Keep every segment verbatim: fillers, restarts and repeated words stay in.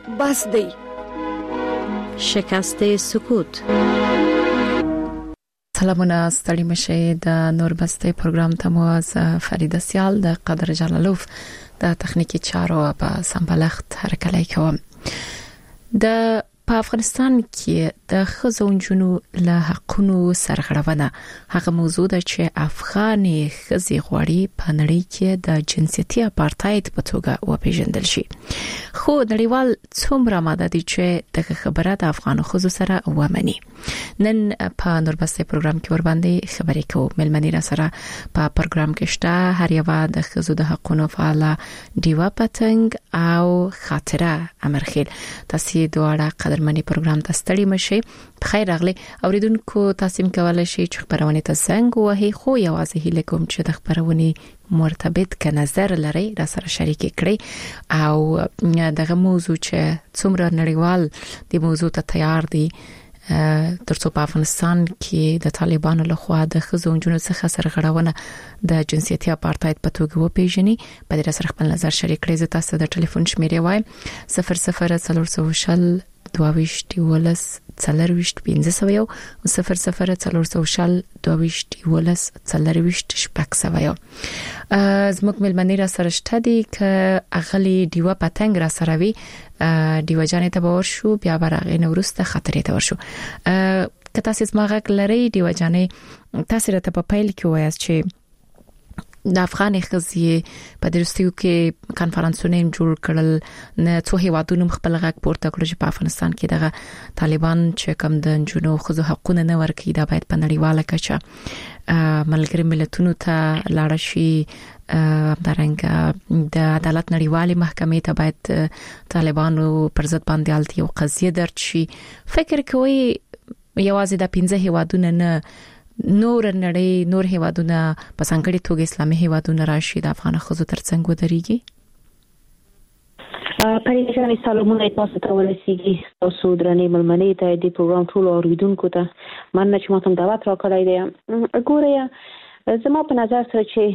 بس دی. شکست سکوت. سلامونه، ستړي مشه د نوربسته پروګرام ته مو از فرید سیال د قدر جلالوف د تخنیکی چارو په سمبلخت هرکلی کوم. د په افغانستان کې د خزونجونو له حقونو سرغړونه هغه موضوع ده چې افغاني خزي غوړي په نړۍ کې د جنسيتي اپارټاید په توګه وپیژندل شي. خو نړیوال څومره ماده دي چې د خبره د افغان خزو سره ومني. نن په نوربسته پروګرام کې ور باندې خبرې کوو. ملمنی را سره په پروګرام کې شته هر یو د خزو د حقونو فعال دیوا پتنګ او خاطره امرخیل. تاسو دواړه منی پروګرام ته ستړي مشي. بخیر راغلی اوریدونکو، تاسو کولای شئ چې خبرونه ته زنګ وهي، خو یوازې هیله کوم چې د خبرونه مرتبط ک نظر لري را سره شریک کړئ او دغه موضوع چې څومره نړیوال دی موضوع ته تیار دي ترڅو په افغانستان کې د طالبانو لخوا د خزونجونو څخه سرغړونه د جنسيتي اپارټاید په توګه وپیژني. په دې سره خپل نظر شریک کړئ. زه تاسو د ټلیفون شمیرې وایم صفر صفر څلور سوه شل دوه ولس څلرويشت پنځه سوه یو صفر صفر څلور سوه شل دوه ولس څلرويشت شپږ سوه یو. زموږ ملمنی را سره شته دي ک اغلی دیوا پتنګ را سره وی دیوا جانې ته باور شو بیا برغې نورسته خطرې ته ورشو. که تاسو زماغه لري دیوا جانې تاسو راته په پیل کې وایاست چې د افغان خزي په درستیو کې کانفرنسونه جوړ کړل نه څو هیوادونو خپل غږ پورته کړ چې په افغانستان کې دغه طالبان چې کم د جنو خزو حقوقونه نه ورکړي دا باید په نړیواله کچه ملګری ملتونو ته لاړ شي. درنګ د عدالت نړیوالې محکمې ته باید طالبانو پر ضد باندې الته یو قضیه درج شي. فکر کوي یوازې د پنځه هیوادونو نه نور نړۍ نور هیوادونه په څنګه توګه اسلامي هیوادونه راشي د افغان خزو ترڅنګ ودرېږي؟ پریشانی سلامونه تاسو ته ورسیږي. تاسو درنې ملمنې ته د پروګرام ټول اوریدونکو ته مننه چې ماته دعوت راکړی دی. ګوره زما په نظر سره چې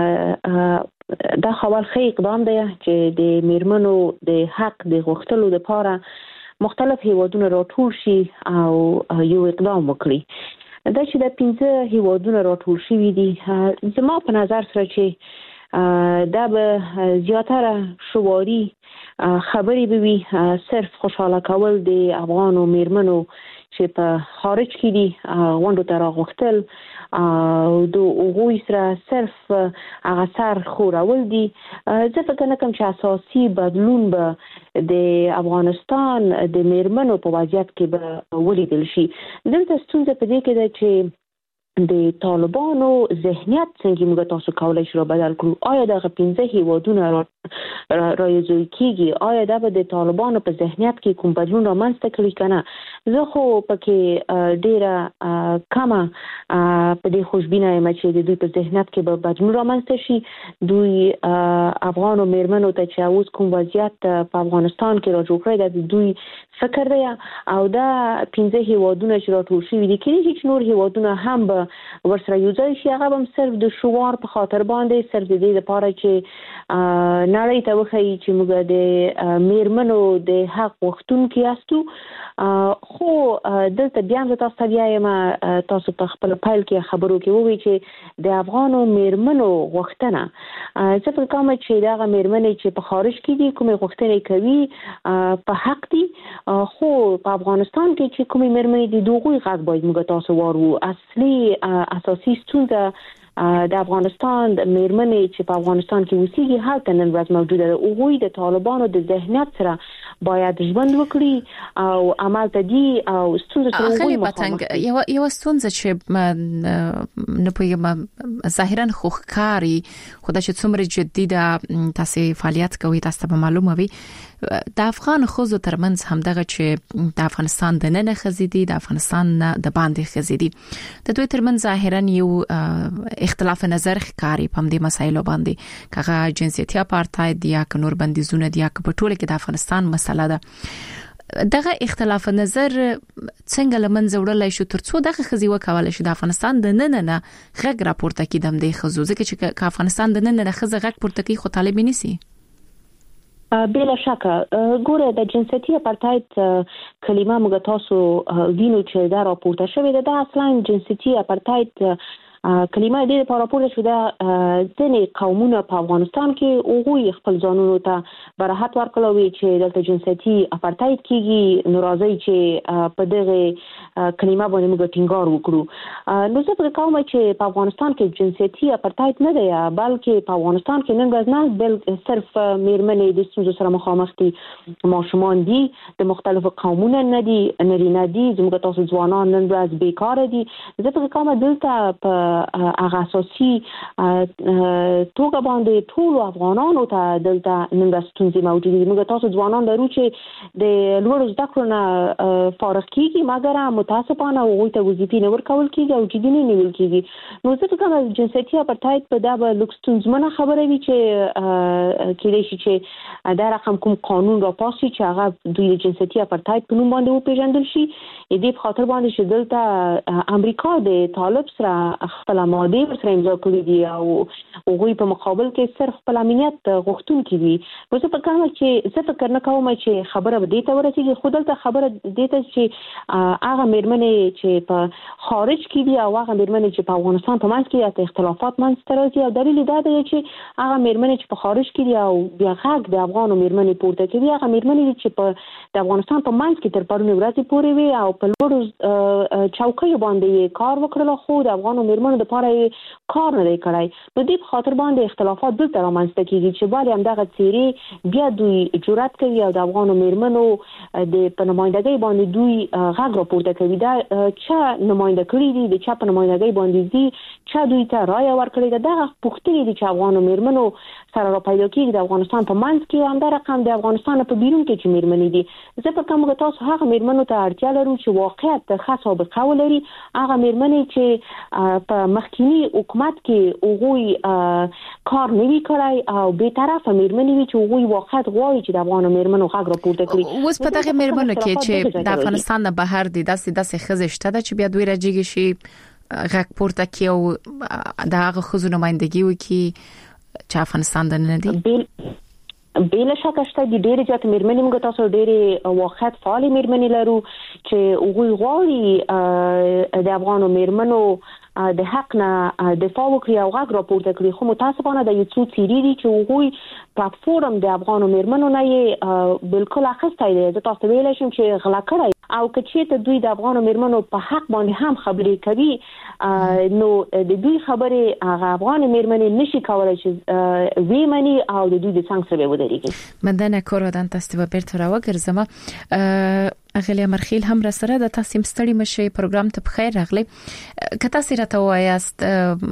دا خبر ښه اقدام دی چې د میرمنو د حق د غوښتلو لپاره مختلف هیوادونه راټول شي او یو اقدام وکړي. دا چې د پنځه هیوادونو راټول شوي دي زما په نظر سره چې دا به زیاتره شواري خبرې به وي صرف خوشاله کول د افغانو میرمنو چې په خارج کې دي غونډو ته راغوښتل او د اوغوی سره صرف هغه سر خورول دي. زه فکر نه کوم چې اساسي بدلون به د افغانستان د میرمنو په وضعیت کې به ولیدل شي. دلته ستونزه په دې کې ده چې د طالبانو ذهنیت څنګه موږ تاسو کولای شو بدل کړو. آیا دغه پنځه هیوادونه رايزوي کیږي؟ آیا دا به د طالبانو په ذهنیت کې کوم بدلون رامنځته کړي کنه؟ زه خو پکې ډیره کمه په دې خوشبینه یم چې د دوی په ذهنیت کې به بدلون رامنځته شي. دوی افغانو میرمنو ته چې اوس کوم وضعیت په افغانستان کې راجوړ کړی د دوی فکر دی او دا پنځه هیوادونه چې راټول شوي دي کې هیڅ نور هیوادونه هم به ورسره یو ځای شي. هغه هم صرف د شعار په خاطر باندې صرف د دې لپاره چې نړۍ ته وښیي چې موږ د میرمنو د حق غوښتونکي یاستو. خو دلته بیا هم تاسو ته وایم تاسو په خپل پیل کې خبرو کې وویل چې د افغانو میرمنو غوښتنه زه فکر کوم چې دغه میرمنې چې په خارج کې دي کومې غوښتنې کوي په حق دي. خو په افغانستان کې چې کومې میرمنې دي دوی غږ باید موږ تاسو وارو. اصلي اساسي ستونزه د افغانستان د میرمنې چې په افغانستان کې اوسېږي هلته نن ورځ موجوده ده. هغوی د طالبانو د ذهنیت سره باید ژوند وکړي او عمل ته دي او ستونزه سره هغه پتنګ یو یو ستونزه چې نه پوهیږم ظاهرا خوخکاری خدای چې څومره جدي ده تاسو فعالیت کوي تاسو ته معلومه وي د افغان خوځو ترمنځ همدغه چې د افغانستان د نن خزيدي د افغانستان د باندې خزيدي د دوی ترمنځ ظاهرا یو اختلاف نظر ښکاری په دې مسایلو باندې کغه جنسيتي اپارټاید یا ک نور بندیزونه دي یا ک په ټوله کې د افغانستان مسله ده. دغه اختلاف نظر څنګه لمنځه وړلای شو ترڅو دغه خزي وکولای شي د افغانستان د نن نه غږ راپورته کیدم د خزو ځکه چې ک افغانستان د نن نه خزه غږ پورته کوي خو طالب نيسي. بلا شکه ګوره د جنسیتي اپارتاید کلمه موږ تاسو وینو چې دا راپورته شوې ده. دا اصلا جنسیتي اپارتاید کلمه دې لپاره راپورته شوې ده ځینې قومونه په افغانستان کې هغوی خپل ځانونو ته براحت ورکړی چې دلته جنسیتي اپارتاید کېږي، نو راځئ چې په دغه کلمه باندې موږ ټینګار وکړو. نو زه فکر کوم چې په افغانستان کې جنسیتي اپارتاید نه دی، بلکې په افغانستان کې نن ورځ نه بل صرف میرمنې د ستونزو سره مخامخ دي، ماشومان دي، د مختلفو قومونو نه دي، نارینه دي، زموږ تاسو ځوانان نن ورځ بیکاره دي. زه فکر کوم دلته په هغه اساسي توګه باندې ټول افغانانو ته دلته نن ورځ ستونزې موجودې دي. موږ تاسو ځوانان لرو چې د لوړو زده کړو نه فارغ کیږي، مګر متاسفانه هغوی ته وظیفې نه ورکول کیږي او جدي نه نیول کیږي. نو زه فکر کوم جنسیتي اپارتاید په دا به لوکس ستونزمنه خبره وي چې کېدای شي چې دا رقم کوم قانون را پاسي چې هغه دوی د جنسیتي اپارتاید په نوم باندې وپېژندل شي. دې په خاطر باندې چې دلته امریکا د طالب سره خپل ماده ورسره امضا کړې دي او هغوی په مقابل کې صرف خپل امنیت غوښتونکي دي. نو زه فکر کوم چې زه فکر نه کوم چې خبره به دې ته ورسېږي، خو دلته خبره دې ته چې هغه میرمنې چې په خارج کې دي او هغه میرمنې چې په افغانستان په منځ کې یا اختلافات منځته راځي، او دلیل دا دی چې هغه میرمنې چې په خارج کې دي او بیا غږ د افغانو میرمنې پورته کوي، هغه میرمنې چې په د افغانستان په منځ کې تر پرونی ورځې پورې وي او په لوړو چوکیو باندې کار وکړل، خو د افغانو میرمنو د لپاره کار نه دی کړی. نو دې په خاطر باندې اختلافات دلته رامنځته کېږي چې ولې همدغه څېرې بیا دوی جرأت کوي او د افغانو میرمنو د په نمایندګۍ باندې دوی غږ راپورته کوي. دا چا نماینده کړي دي، د چا په نمایندګۍ باندې دي، چا دوی ته رایه ورکړې ده. دغه پوښتنې دي چې افغانو میرمنو سره را پیدا کېږي د افغانستان په منځ کې، همدا رقم د افغانستان په بیرون کې چې میرمنې دي. زه فکر کوم چې تاسو هغه میرمنو ته اړتیا لرو چې واقعیت ښه سابقه ولري، هغه میرمنې چې په مخکینی حکومت کې هغوی کار نه وی کړی او به طرفه میرمنې وي چې هغوی واقعیت غواړي چې د افغانو میرمنو غږ راپورته کړي. اوس په دغه میرمنو کې چې د افغانستان نه بهر دي داسې داسې ښځې شته چې بیا دوی راځي شي غږ پورته کوي او د هغه ښځو نمائندګي وکړي چې افغانستان نه دي. بلا شکه شته دي ډېرې زیات میرمنې، موږ تاسو ډېرې واقعیت فعالې میرمنې لرو چې هغوی غواړي د افغانو میرمنو د حق نه دفاع وکړي او غږ راپورته کړي، خو متاسفانه د یو څو څېرې دي چې هغوی پلاتفورم د افغانو میرمنو نه یې بالکل اخیستی دی. زه تاسو ویلی شم چې غلا کړی او که چېرته دوی د افغانو میرمنو په حق باندې هم خبرې کوي، نو د دوی خبرې هغه افغان میرمنې نشي کولی چې ویمني او د دوی د څنګ سره ودرېږي. مندنه کورودان تاسو به بیرته راوګرځم. اغلی مرخیل هم را سره د تاسو مستړی مشي پروګرام ته بخیر راغلی. که تاسو راته وایاست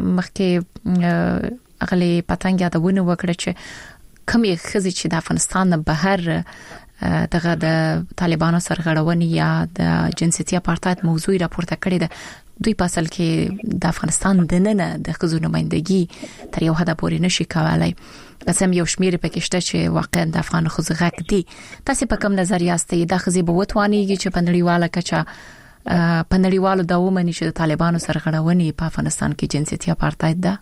مخکې اغلی پتنګ یادونه وکړه چې کومې ښځې چې د افغانستان نه بهر دغه د طالبانو سرغړونې یا د جنسیتي اپارتاید موضوع راپورته کړې ده، دوی په اصل کې د افغانستان د نن د ښځو نمائندګي تر یو حد پورې نشي کولای. قسم یو شمیر پکې شته چې واقعا د افغان ښځو غږ دي. تاسو په کوم نظر یاستئ د ښځې به وتوانیږي چې په نړیواله کچه په نړیوالو د ومني چې د طالبانو سرغړونې په افغانستان کې جنسیتي اپارتاید ده؟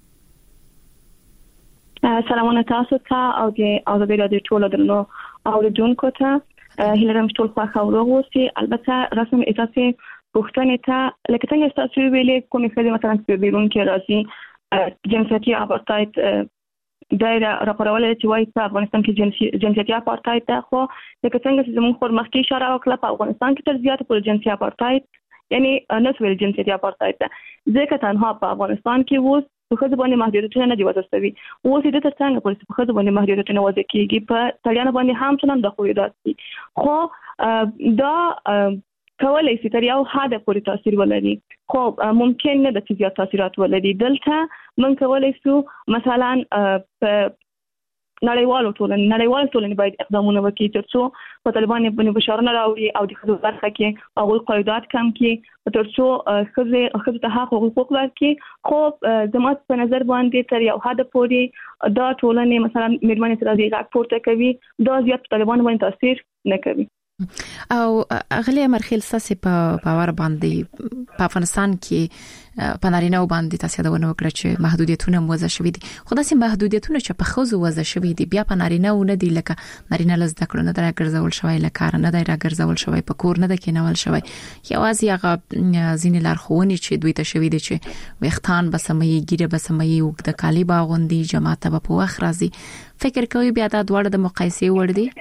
سلامونه تاسو ته او د ازادي رادیو ټولو درنو اوریدونکو ته. هیله لرم چې ټول خوښ او روغ اوسئ. البته رسم اساسي پوښتنې ته لکه څنګه تاسو ویلي کومې ښځې مثلا په بیرون کې راځي جنسیتي اپارتاید دایره راپورولې چې وايي په افغانستان کې جنسیتي اپارتاید ده، خو لکه څنګه چې زموږ خور مخکې اشاره وکړه په افغانستان کې تر زیاته پورې جنسیتي اپارتاید یعنی نه سویل جنسیتي اپارتاید ده، ځکه تنها په افغانستان کې اوس په ښځو باندې محدودیتونه نه دي وضع شوي. اوس یې د څنګه پولیس په ښځو باندې محدودیتونه وضع کیږي، په سړیانو باندې هم څنګه د خویدات دي، خو دا کولای شي تر یو حد پورې تاثیر ولري، خو ممکن نه د زیات تاثیرات ولري. دلته من کولای شو مثلا په نړیوالو ټولنې نړیوالو ټولنې باید اقدامونه وکړي ترڅو په طالبانو باندې فشارونه راوړي او د ښځو برخه کې هغوی قیودات کم کړي ترڅو ښځې ښځو ته حق حقوق ورکړي. خو زما په نظر باندې تر یو حد پورې دا ټولنې مثلا میرمنې سره د غږ پورته کوي، دا زیات په طالبانو باندې تاثیر نه کوي. او اغلی مرخیل ساسي په باور باندې په افغانستان کې په نارینه باندې تاسو دا ونه وکړه چې محدودیتونه موزه شوې دي خو داسې محدودیتونه چې په خوځو وزه شوې دي بیا په نارینه ونه دي لکه نارینه لز د کړو نه راګرځول شوی لکه نه دی راګرځول شوی په کور نه د کېنول شوی یوازې هغه ځینې لارښوونې چې دوی ته شوې دي چې وختان بسمې ګیره بسمې او د کالی باغوندي جماعت په وخت راځي فکر کوي بیا دا دواړه د مقایسې وړ دي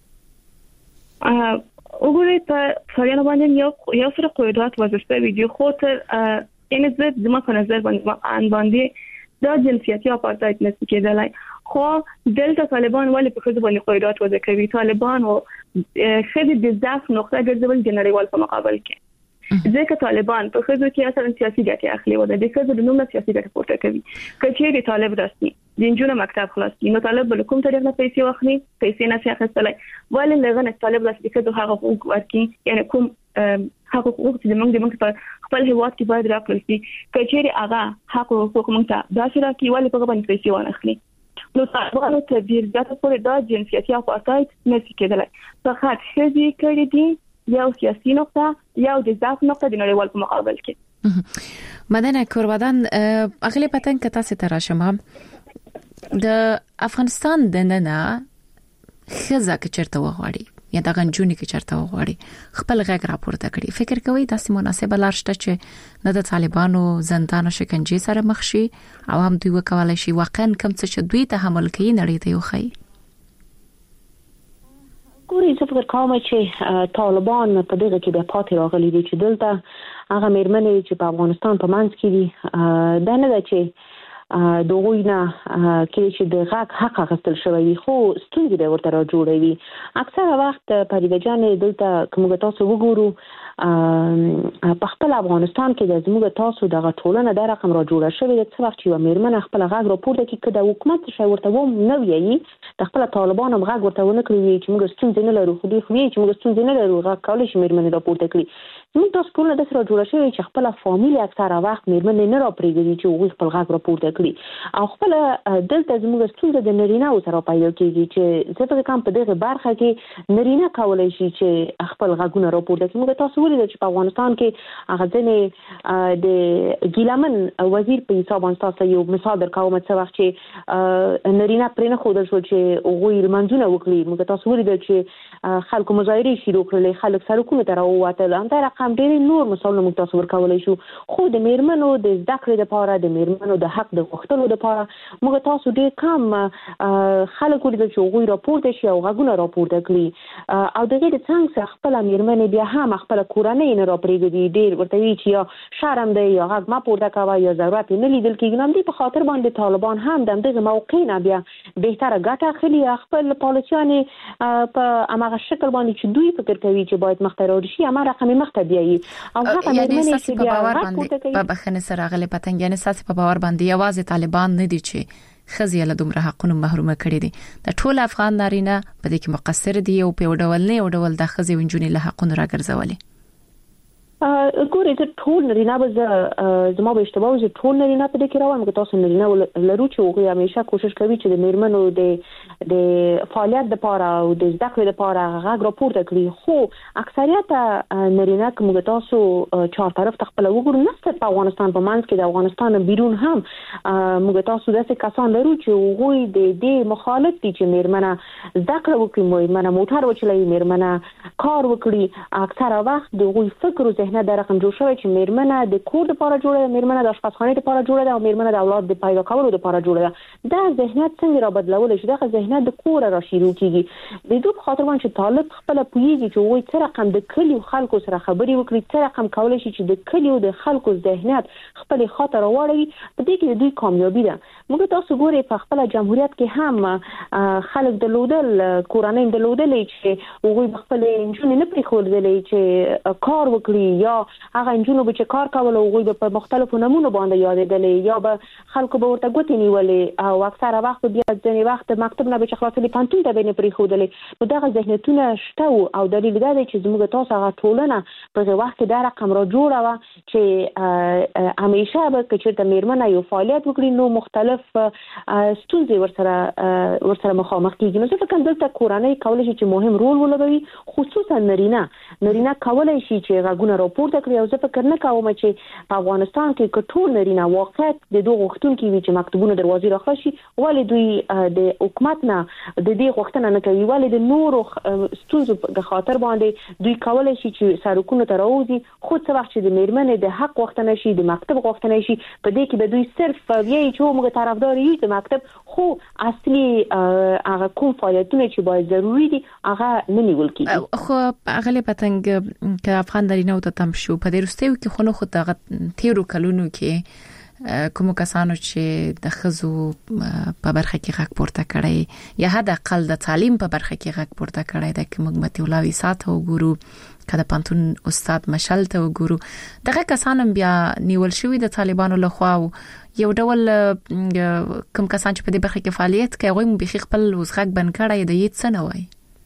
وګورئ په سړیانو باندې یو یو سره قواعد وظیفه ویډیو خو تر ان زه د ما په نظر باندې ان باندې دا جنسیتي اپارتاید نشي کېدلای خو دلته طالبان ولې په خځو باندې قواعد وضع کوي طالبان او خځې د ضعف نقطه ګرځول د نړیوال په مقابل کې ځکه طالبان په خځو کې اصلا سیاسي ګټه اخلي و د خځو د نوم سیاسي ګټه پورته کوي کچېری طالب راسي د انجونو مکتب خلاصي نو طالب بل کوم طریق نه پیسې واخلي پیسې نه څخه خستلای ولې لغنه طالب راسي کده هغه حقوق ورکي یعنی کوم هغه حقوق چې موږ د موږ په خپل هیواد کې باید راکړل شي کچېری هغه حق او حقوق موږ ته دا چې راکې ولې په باندې پیسې ونه اخلي نو طالبانو ته ډیر ځکه په دا جنسیتي اپارتاید نشي کېدلای فقط خځې کړي دي یو سیاسي نقطه یو د ضعف نقطه د نړیوال په مقابل کې مدنه کوربدان اغلی پتن که تاسو ته راشم د افغانستان د ننه خزه کې چرته وغواړي یا د غنجونی کې چرته وغواړي خپل غږ راپورته کړي فکر کوي تاسو مناسبه لار شته چې نه د طالبانو زندان شکنجه سره مخ شي او هم دوی وکولای شي واقعا کوم څه چې دوی ته حمل کوي نړۍ ته یوخی ګوري زه فکر کوم چې طالبان په دغه کې د پاتې راغلي دي چې دلته هغه مېرمنې چې په افغانستان په منځ کې دي دا نه ده چې دوی نه کې چې د غږ حق غوښتل شوی خو ستونزې به ورته را جوړوي اکثره وخت پریده جان دلته کوم تاسو وګورو په خپل افغانستان کې د زموږ تاسو دغه ټولنه د رقم را جوړه شوې د څه وخت چې مېرمن خپل غږ راپورته کوي کده حکومت شي ورته و نو ویي د خپل طالبانو غږ ورته ونه کړی چې موږ ستونزې نه لرو خو دوی خو چې موږ ستونزې نه لرو غږ کولای شي مېرمن راپورته کړي موږ تاسو ټول د سره جوړه شوی چې خپل فامیل اکثره وخت مېرمن نه راپریږي چې هغه خپل غږ راپورته کړي او خپل دلته زموږ ستونزې د نرینه سره پیدا کیږي چې زه په کوم په دغه برخه کې نرینه کولای شي چې خپل غږونه راپورته کړي موږ تاسو ولې چې په افغانستان کې هغه ځنې د ګیلمن وزیر په حساب تاسو یو مثال درکوم څه وخت چې نرینه پرې نه خودل شو چې هغه منځونه وکړي موږ تاسو ولې چې خلکو مظاهره شروع کړل خلک سرکونه ته راووتل هم دا رقم ډېر نور مثالونه موږ تاسو ورکولای شو خو د میرمنو د زده کړې لپاره د میرمنو د حق د غوښتلو لپاره موږ تاسو ډېر کم خلک ولې چې هغه راپورته شي او غږونه راپورته کړي او دغه د څنګه سره خپل میرمن بیا هم خپل کورنۍ نه راپریږي ډېر ورته وی چې یا شرم دی یا غږ ما پورته کوي یا ضرورت نه لیدل کېږي نو دې په خاطر باندې طالبان هم دغه موقع نه بیا بهتره ګټه اخلي خپل پالیسیان په هغه شکل باندې چې دوی فکر کوي چې باید مختار شي هغه رقم مخته بیاي او هغه مېرمنې چې بیا راپورته په بخنه سره غلې پتنګ یعنی ساسي په باور باندې یوازې طالبان نه دي چې خزي له دومره حقونو محرومه کړي دي د ټول افغان نارینه په دې کې مقصر دي او په ډول نه او ډول د خزي ونجونی له حقونو راګرځولي ګورې ته ټول نارینه به زما به اشتباه وي ټول نارینه په دې کې راوړم که تاسو نارینه لرو چې هغوی همیشه کوشش کوي چې د میرمنو د د فعالیت لپاره او د زده کړې لپاره غږ راپورته کړي خو اکثریت نارینه که موږ تاسو چهار طرف ته خپله وګورو نه په افغانستان په منځ کې د افغانستان بیرون هم موږ تاسو داسې کسان لرو چې هغوی د دې مخالف دي چې میرمنه زده کړه وکړي میرمنه موټر وچلوي میرمنه کار وکړي اکثره وخت د هغوی فکر او نه د رقم جوړ شوی چې میرمنه د کور لپاره جوړه ده میرمنه د اشپزخانه لپاره جوړه ده او میرمنه د اولاد د پیدا کولو لپاره جوړه ده دا ذهنیت څنګه را بدلول شي دا ذهنیت د کور را شروع کیږي د دوی په خاطر باندې چې طالب خپل پویږي چې وایي څه رقم د کلیو خلکو سره خبري وکړي څه رقم کولای شي چې د کلیو د خلکو ذهنیت خپل خاطر واړوي په دې کې د دوی کامیابی ده موږ تاسو ګورئ په خپل جمهوریت کې هم خلک د لودل کورانه د لودل چې وایي خپل انجونې نه پرې خور دي چې کار وکړي یا هغه انجونو به چې کار کول او غوي په مختلفو نمونه باندې یادېدل یا به خلکو به ورته ګوتې نیولې او اکثره وخت بیا ځینې وخت مکتب نه به چې خلاصې پانتون ته به نه پرېښودلې نو دغه ذهنیتونه شته او دلیل دا دی چې زموږ تاسو هغه ټولنه په هغه وخت کې دا رقم را جوړه و چې همیشه به کچېرته میرمنه یو فعالیت وکړي نو مختلف ستونزې ورسره ورسره مخامخ کیږي نو څه کوم دلته کورنۍ کولای شي چې مهم رول ولوبوي خصوصا نارینه نارینه کولای شي چې غوونه راپورته کړي او زه فکر نه کوم چې په افغانستان کې ټول نارینه واقعا د دوه غوښتونکو وي چې مکتبونه دروازې راخشي ولې دوی د حکومت نه د دې غوښتنه نه کوي ولې د نورو ستونزو په خاطر باندې دوی کولای شي چې سرکونه ته راوځي خو څه وخت چې د میرمنې د حق غوښتنه شي د مکتب غوښتنه شي په دې کې به دوی صرف یې چې موږ طرفدار یو د مکتب خو اصلي هغه کوم فعالیتونه چې باید ضروری دي هغه نه نیول کیږي خو هغه له پتنګ ک افغان درینه او ته تم شو په دې رستیو کې خو نو خو دغه تیرو کلونو کې کوم کسانو چې د خزو په برخه کې غږ پورته کړي یا حد اقل د تعلیم په برخه کې غږ پورته کړي د کوم متي ولاوي ساته وګورو کله پانتون استاد مشل ته وګورو دغه کسانو بیا نیول شوی د طالبانو لخوا یو ډول کوم کسان چې په دې برخه کې فعالیت کوي هغه به خپل وسغږ بن کړي د یت سنوي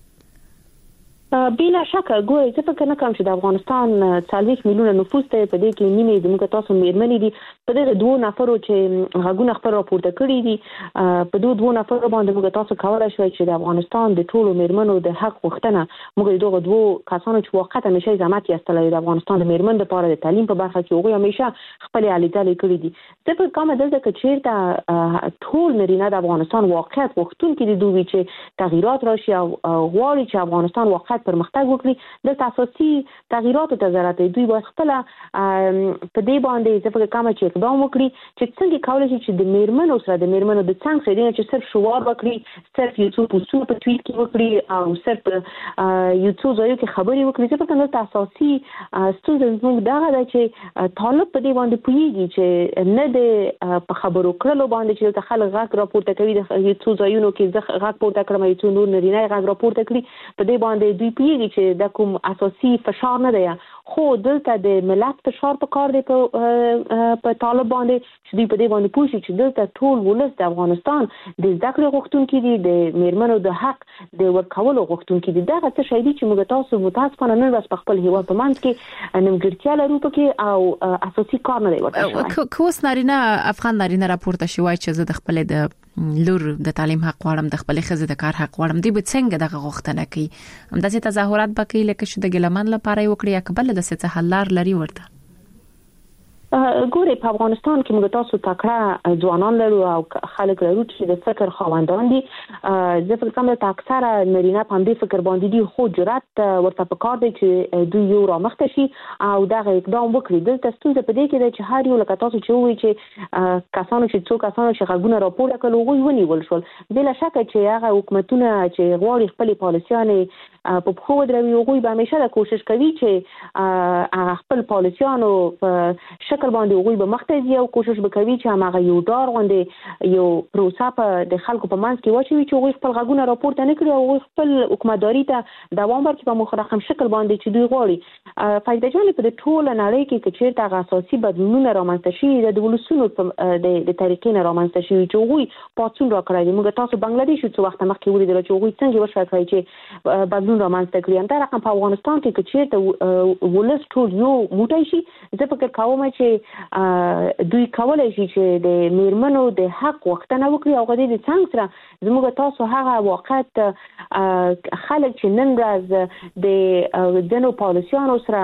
بلا شک ګورې څه فکر نه کوم چې د افغانستان څلوېښت میلیونه نفوس ته په دې کې نیمه زموږ تاسو میرمنې دي په دې دوه نفرو چې غوونه خبر راپورته کړی دي په دوه دوه نفرو باندې موږ تاسو کولای شو چې د افغانستان د ټولو میرمنو د حق غوښتنه موږ دغه دوه کسانو چې واقعا همیشه زحمت یستلې د افغانستان د میرمن لپاره د تعلیم په برخه کې هغه همیشه خپل اړتیاوې کړې دي د په کومه دلته کې چیرته ټول نارینه د افغانستان واقعیت غوښتونکي دي دوی چې تغیرات راشي او غواړي چې افغانستان واقعیت پرمختګ وکړي د اساسي تغیراتو ته ضرورت دی دوی باید خپل په دې باندې ځکه کوم چې اقدام وکړي چې څنګه کولای شي چې د میرمنو سره د میرمنو د څنګه سره چې صرف شوار وکړي صرف یو څو پوسټونه په ټویټ کې وکړي او صرف یو څو ځایو کې خبري وکړي چې په کومه اساسي ستونزه زموږ دغه ده چې طالب په دې باندې پوهیږي چې نه د په خبرو کړلو باندې چې د خلک غږ راپورته کوي د یو څو ځایونو کې ځخ غږ پورته کړم یو څو نور نارینه غږ راپورته کړي په دې باندې دوی پیږي چې د کوم اساسي فشار نه دی خو دلته د ملت فشار په کار دی په په طالب باندې چې دوی په دې باندې پوښي چې دلته ټول ولس د افغانستان د زده کړې غوښتونکي دي د میرمنو د حق د ورکولو غوښتونکي دي دغه څه شی دي چې موږ تاسو متاسفانه نه بس په خپل هیواد په منځ کې نیمګړتیا لرو پکې او اساسي کار نه دی ورته کوس نارینه افغان نارینه راپورته شوی چې زه د خپل د لور د تعلیم حق غواړم د خپل خزه د کار حق غواړم دی به څنګه دغه غوښتنه کوي همداسې تظاهرات وکړي لکه چې د ګلمن لپاره وکړي یا قبل د څه حل لري ورته ګورې په افغانستان کې موږ تاسو تکړه ځوانان لرو او خلک لرو چې د فکر خاوندان دي زه فکر کوم چې اکثره نارینه په دې فکر باندې دي خو جرأت ورته پکار دی چې دوی یو رامخته شي او دغه اقدام وکړي دلته ستونزه په دې کې ده چې هر یو لکه تاسو چې وایي چې کسانو چې څو کسانو چې غږونه راپورته کړل هغوی ونیول شول بلا شک چې هغه حکومتونه چې غواړي خپل پالیسیانې په خو دروي هغوی به همیشه د کوشش کوي چې هغه خپل پالیسیانو په شکل باندې هغوی به مخته او کوشش وکوي چې هغه یو ډار غونډه یو پروسه په د خلکو په منځ کې واچوي چې هغوی خپل غږونه راپورته نه کړي او هغوی خپل حکومتداري ته دوام ورکړي په مخرخم شکل باندې چې دوی غواړي فائدہ جان په ټول نړۍ کې چې چیرته هغه اساسي بدلونونه رامنځته شي د ولسونو د د طریقې نه رامنځته شي چې هغوی پاتون راکړي موږ تاسو بنگلاديش څو وخت مخکې ولیدل چې هغوی څنګه وشوي چې بدلون رامنځته کړي هم دا رقم په افغانستان کې چې چیرته ولس ټول یو موټی شي زه فکر کوم چې دوی کولای شي چې د میرمنو د حق وختنه وکړي او غوډې د څنګه سره زموږ تاسو هغه وخت خلک چې نن ورځ د دنو پالیسیانو سره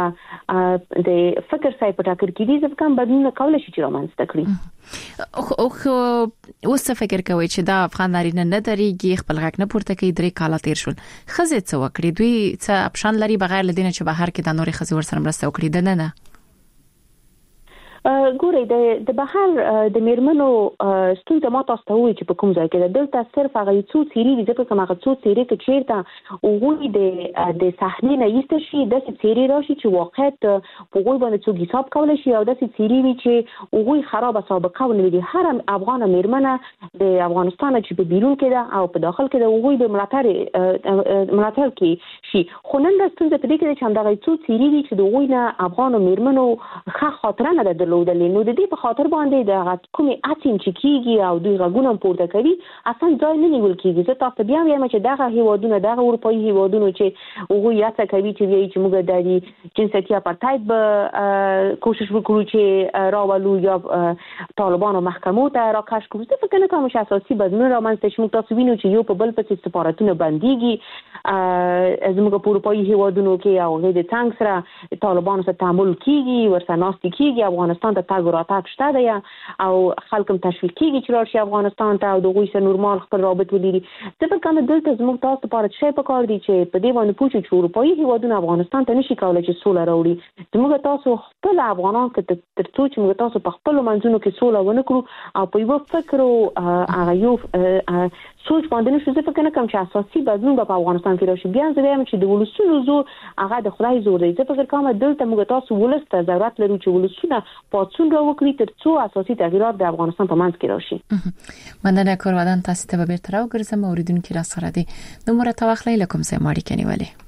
د فکر سای په ټاکر کې دي ځکه کوم بدلون کولای شي چې رامنځته کړي او خو اوس فکر کوي چې دا افغان نارینه نه درېږي خپل غږ نه پورته کوي درې کاله تیر شول خزه څه وکړي دوی څه اپشن لري بغیر لدینه چې بهر کې د نورې خزه ورسره مرسته وکړي د نه نه ګورئ د د بهر د میرمنو ستونزه ما تاسو ته وایي چې په کوم ځای کې دلته صرف هغه څو څیرې دي ځکه کوم هغه څو څیرې کې چیرته وګوري د د صحنې نه ایست شي د څیرې راشي چې واقعیت په وګوري باندې څو حساب کول شي او د څیرې وي چې وګوري خراب سابقه ولري. هر افغان میرمنه د افغانستان چې په بیرون کې ده او په داخل کې ده وګوري د ملاتړ ملاتړ کې شي. خو نن د ستونزه په دې کې چې همدغه څو څیرې دي چې د وګوري نه افغان میرمنو ښه خاطره نه درلودلې، نو د دې په خاطر باندې د کومې اڅین چې کیږي او دوی غوونه پورته کوي اصلا ځای نه نیول کیږي. زه تاسو بیا وایم چې دغه هیوادونه دغه اروپایي هیوادونه چې وګوري یا څه کوي چې وایي چې موږ د جنسیتي اپارتاید به کوشش وکړو چې راولو یا طالبانو محکمو ته راکش کړو. زه فکر نه کوم چې اساسي بدلون رامنځته شي. موږ تاسو وینو چې یو په بل پسې سفارتونه بنديږي زموږ په اروپایي هیوادونو کې او غیر څنګه سره طالبانو سره تعامل کیږي ورسره ناستي کیږي. افغانستان ته تاګ راتګ شته دی او خلک هم تشویق کیږي چې راشي افغانستان ته او د غوي سره نورمال خپل رابط ولري. زه فکر کوم دلته زموږ تاسو لپاره شی په کار دی چې په دې باندې پوښتنه چې اروپایي هیوادونه افغانستان ته نشي کولای چې سوله راوړي. زموږ تاسو خپل افغانان کې تر څو چې موږ تاسو په خپل منځونو کې سوله ونه کړو او په یو فکر او هغه یو سوچ باندې نشو. زه فکر نه کوم چې اساسي بدلون په افغانستان کې راشي. بیا زه وایم چې د ولسونو زور هغه د خدای زور دی. زه فکر کوم دلته موږ تاسو ولس ته ضرورت لرو چې ولسونه پاتون را وکړي تر څو اساسي تغیرات د افغانستان په منځ کې راشي. مننه کورودان تاسو ته به بیرته راوګرځم. اوریدونکو را سره دي نو مرته واخلې لکم سه ماړي کني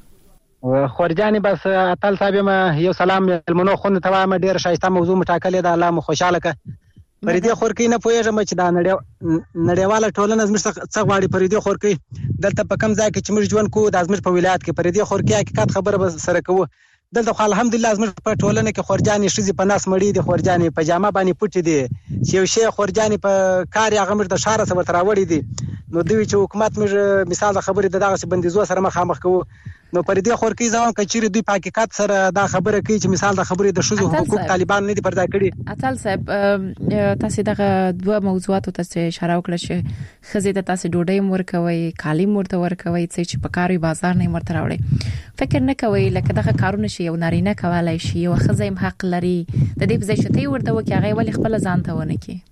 ولې خورجاني بس اتل صاحب ما یو سلام ملمنو خو ته ما ډیر شایسته موضوع مټاکلې ده. الله مو خوشاله ک پردي خورکی نه پوهېږم چې دا نړیواله ټولنه زموږ څه غواړي. پردي خورکی دلته په کم ځای کې چې موږ ژوند کوو د زموږ په ولایت کې پردي خورکی حقیقت خبره به سره کوو. دلته خو الحمدلله زموږ په ټولنه کې خورجاني ښځې په ناس مړې دي، خورجاني په جامه باندې پټې دي چې یو شی خورجاني په کار هغه موږ د ښاره څخه ورته راوړي دي. نو دوی چې حکومت موږ مثال د خبرې د دغسې بندیزو سره مخامخ کوو نو پر دې خورکی ځوان کچېرې دوی په حقیقت سره دا خبره کوي چې مثال د خبرې د ښځو حقوق طالبان نه دي پرځای کړي. اتل صاحب تاسو دغه دوه موضوعات ته اشاره وکړه چې ښځې ته تاسو ډوډۍ ورکوي، کالي ورته ورکوي چې په کاري بازار نه ورته راوړي. فکر نه کوي لکه دغه کارونه شي یو نارینه کولای شي او ښځه هم حق لري د دې په ځای چې ته ورته وکړي هغه ولې خپل ځان ته ونه کړي.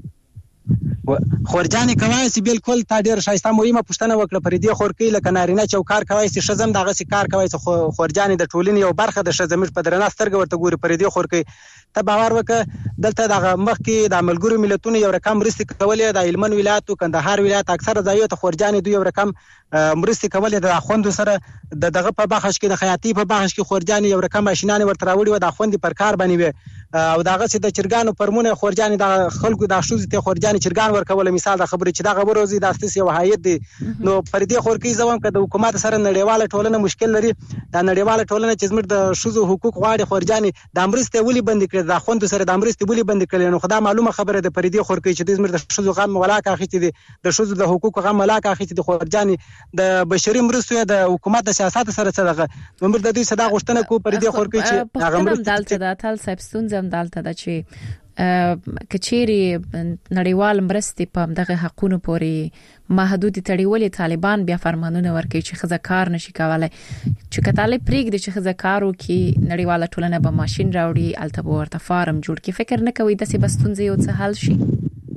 خورجاني کوي چې بالکل تا ډیر شایسته مهمه پوښتنه وکړه. پر دې خورکی لکه نارینه چوکار کوي چې شزم دغه سي کار کوي چې خورجاني د ټولنې یو برخه د شزمش په درنه سترګه ورته ګوري. پر دې خورکی ته باور وکړه دلته دغه مخ کې د ملګرو ملتونو یو رقم مرستې کولې د هلمند ولایت او کندهار ولایت اکثره ځایو ته خورجاني دوی یو رقم مرستې کولې د خوندو سره د دغه په بخش کې د خیاطي په بخش کې خورجاني یو رقم ماشینان ورته راوړي و د خوندې پر کار باندې وي او دغه سي د چرګانو پرمونه خورجاني د خلکو د شوز ته خورجاني چرګان ورکول. مثال د خبرې چې دغه وروزي د استث یو حیات دي. نو پر دې خورکی ځوان کده حکومت سره نړیواله ټولنه مشکل لري. دا نړیواله ټولنه چې زموږ د شوزو حقوق غواړي خورجاني د امرسته ولي بند کړي د خوند سره د امرسته ولي بند کړي. نو خدای معلومه خبره ده پر دې خورکی چې د زموږ د شوزو غم ولاکه اخیستي دي د شوزو د حقوق غم ولاکه اخیستي دي خورجاني د بشري مرستو د حکومت د سیاست سره څه دغه موږ د دوی صدا غوښتنه کو پر دې خورکی چې هغه مرسته دالته د تل سب ستونزم دالته د چې کچيري نړیوال مرستې په دغه حقونو پورې محدود تړیولې طالبان بیا فرمانونه ورکوي چې خزه کار نشي کولای چې کتاله پریګ د چې خزه کارو کې نړیواله ټولنه به ماشين راوړي الته ورته فارم جوړ کی. فکر نه کوي د سی بستونځ یو څه حل شي.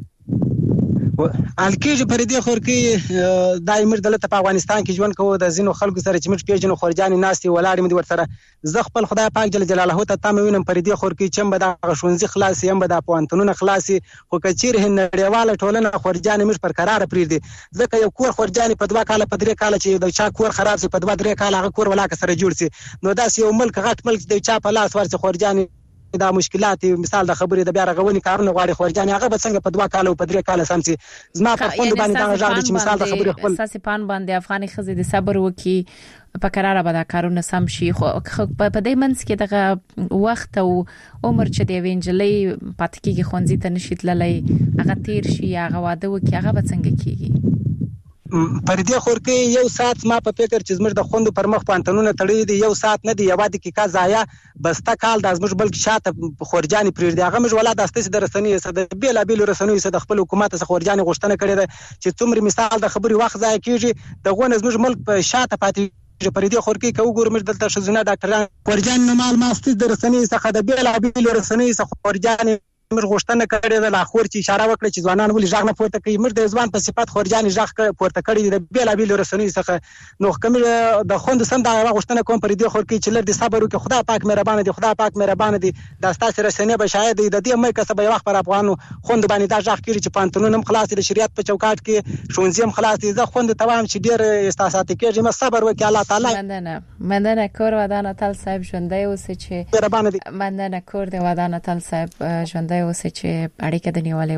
الکیج پر دې خورکی دایمر دلته په افغانستان کې ژوند کوو د زینو خلکو سره چې موږ پیژنو خورجاني ناستي ولاړې مې ورسره زه خپل خدای پاک جل جلاله ته تم وینم پر دې خورکی چې به د غشونځي خلاصي هم به د پوانتونو خلاصي خو کچیر نړیواله ټولنه خورجاني موږ پر قرار پرې دي. ځکه یو کور خورجاني په دوا کاله په درې کاله چې د چا کور خراب سي په دوا درې کاله هغه کور ولاکه سره جوړ سي نو داس یو ملک غټ ملک د چا په لاس ورسي خورجاني دا مشکلات مثال د خبرې د بیا رغونې کارونه غواړي خورجاني هغه به څنګه په دوا کاله او په درې کاله سم سي. زما په خوند باندې دا غواړي چې مثال د خبرې خپل اساسي پان باندې افغاني خزې د صبر وکي په قرار به دا کارونه سم شي. خو په دې منځ کې دغه وخت او عمر چې د وینجلې پاتکیږي خونځي ته نشي تللی هغه تیر شي هغه واده وکي هغه به څنګه کیږي. پر دې خورکی یو سات ما په فکر چې زموږ د خوندو پر مخ پانتونونه تړلي دي یو سات نه دی یو دقیقه ضایع بسته کال د زموږ بلکې شاته خورجاني پرېږدي. هغه موږ ولا د استث د رسنۍ سره د بیل بیل رسنۍ سره د خپل حکومت سره خورجاني غوښتنه کړې ده چې څومره مثال د خبري وخت ضایع کیږي د غون زموږ ملک په شاته پاتې چې پر دې خورکي کو ګورم دلته شزونه ډاکټران خورجان نمال ماستي د رسنۍ څخه د بیل ابل رسنۍ څخه خورجان موږ غوښتنه کړې ده لا خور چې اشاره وکړه چې ځوانان ولې ژغ نه پورته کوي موږ د ځوان په صفات خورجان ژغ پورته کړی د بیل ابل رسنۍ څخه نو کوم د خوند سم د غوښتنه کوم پر دې خور کې چې لر دي صبر وکړي خدای پاک مهربان دي خدای پاک مهربان دي د ستاسو رسنۍ به شاید د دې مې کسب یو وخت پر افغانو خوند باندې دا ژغ کړي چې پانتونون هم خلاص دي شریعت په چوکاټ کې شونځي هم خلاص دي زه خوند توام چې ډیر استاسات کېږي ما صبر وکړي الله تعالی مننه مننه کور ودان تل صاحب ژوندۍ اوسې چې مهربان دي مننه کور دی ودان تل صاحب ژوندۍ اوسې چې اړیکه د نیولې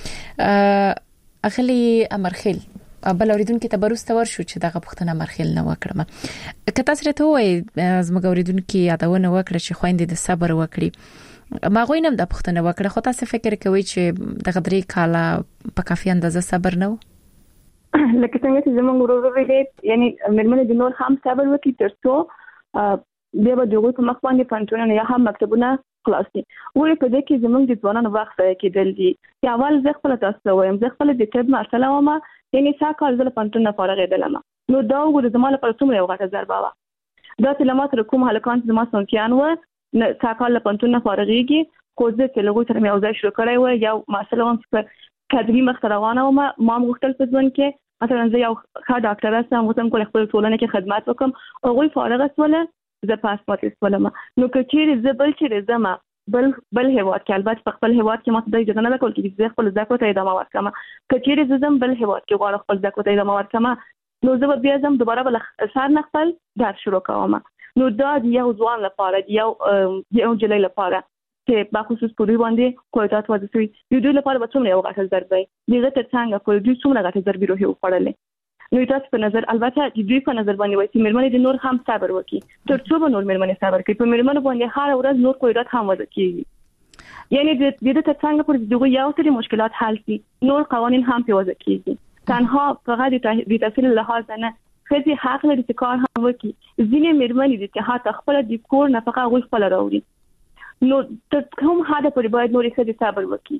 و اخلي امرخیل بل اوریدونکو ته بروسته ورشو چې دغه پښتنه امرخیل نه وکړم که تاسو ته وایي زموږ اوریدونکو یادونه وکړه چې خويندې د صبر وکړي ما غوینم د پښتنه وکړه خو تاسو فکر کوئ چې دغه درې کاله په کافي اندازه صبر نه لکه څنګه چې زموږ ورور ویلې یعنی مېرمنې د نور هم صبر وکړي ترڅو بیا به دغه په مخ باندې پانتونونه یا هم مکتبونه خلاص دي ولې په دې کې زموږ د ځوانانو وخت کېدل دي چې اول زه خپل تاسو وایم زه خپل د طب مرسله ومه یعنی څا کال زله پانتون نه فارغ دلم نو دا وګوره زموږ لپاره څومره یو غټه ضربه و دا چې لمات کوم هلکان چې زموږ سنتيان و څا کال پانتون نه فارغيږي خو زه چې لګو تر مې اوځای شروع کړای و یو مسله هم چې کډوی مختروانه و ما مختلف ځون کې مثلا زه یو ښه ډاکټر سم وتم کول خپل ټولنه کې خدمات وکم او غوي فارغ سواله زه پاسپورت استولم نو کچېر زه بل چې زما بل بل هیواد کې البته په خپل هیواد کې ماته د اجازه نه کول کې زه خپل ځکه ته ادامه ورکړم کچېر زه زم بل هیواد کې غواړم خپل ځکه ته ادامه ورکړم نو زه بیا زم دوباره بل سار نه خپل درس شروع کوم نو دا یو ځوان لپاره یو یو جلای لپاره چې په خصوص په دوی باندې کوټات وځي یو دوی لپاره به څومره یو غټه ضربه دی دغه څنګه په دوی څومره غټه ضربه روحي وخړلې نو تاسو په نظر البته د دوی په نظر باندې وایي چې مېرمنې د نور هم صبر وکړي ترڅو به نور مېرمنې صبر کوي په مېرمنو باندې هر ورځ نور کویرات هم وځي کیږي یعنی د دې ته څنګه پر دغه یو څه مشکلات حل شي نور قوانين هم په وځي کیږي تنها فقط د تفصیل لحاظ نه خځې حق لري چې کار هم وکړي ځینې مېرمنې دي چې حتی خپل د کور نفقه غوښ خپل راوړي نو ته هم هدا پر باید نور خځې صبر وکړي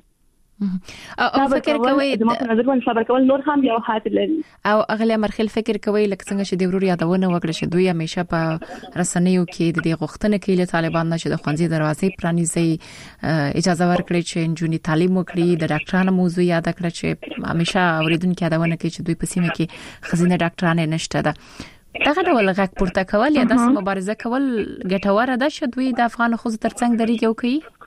او فکر کوي د ما په نظر باندې صبر کول نور هم یو حاصل لري او اغلی مرخل فکر کوي لکه څنګه چې د ورور یادونه وکړه چې دوی همیشه په رسنیو کې د دې غوښتنه کوي له طالبان نه چې د خوندې دروازې پرانیزي اجازه ورکړي چې انجونی تعلیم وکړي د ډاکټرانو موضوع یاد کړه چې همیشه اوریدونکو یادونه کوي چې دوی په سیمه کې خزینه ډاکټرانه نشته ده دغه ډول غږ پورته کول یا د مبارزه کول ګټوره ده چې دوی د افغان خو تر څنګ درېږي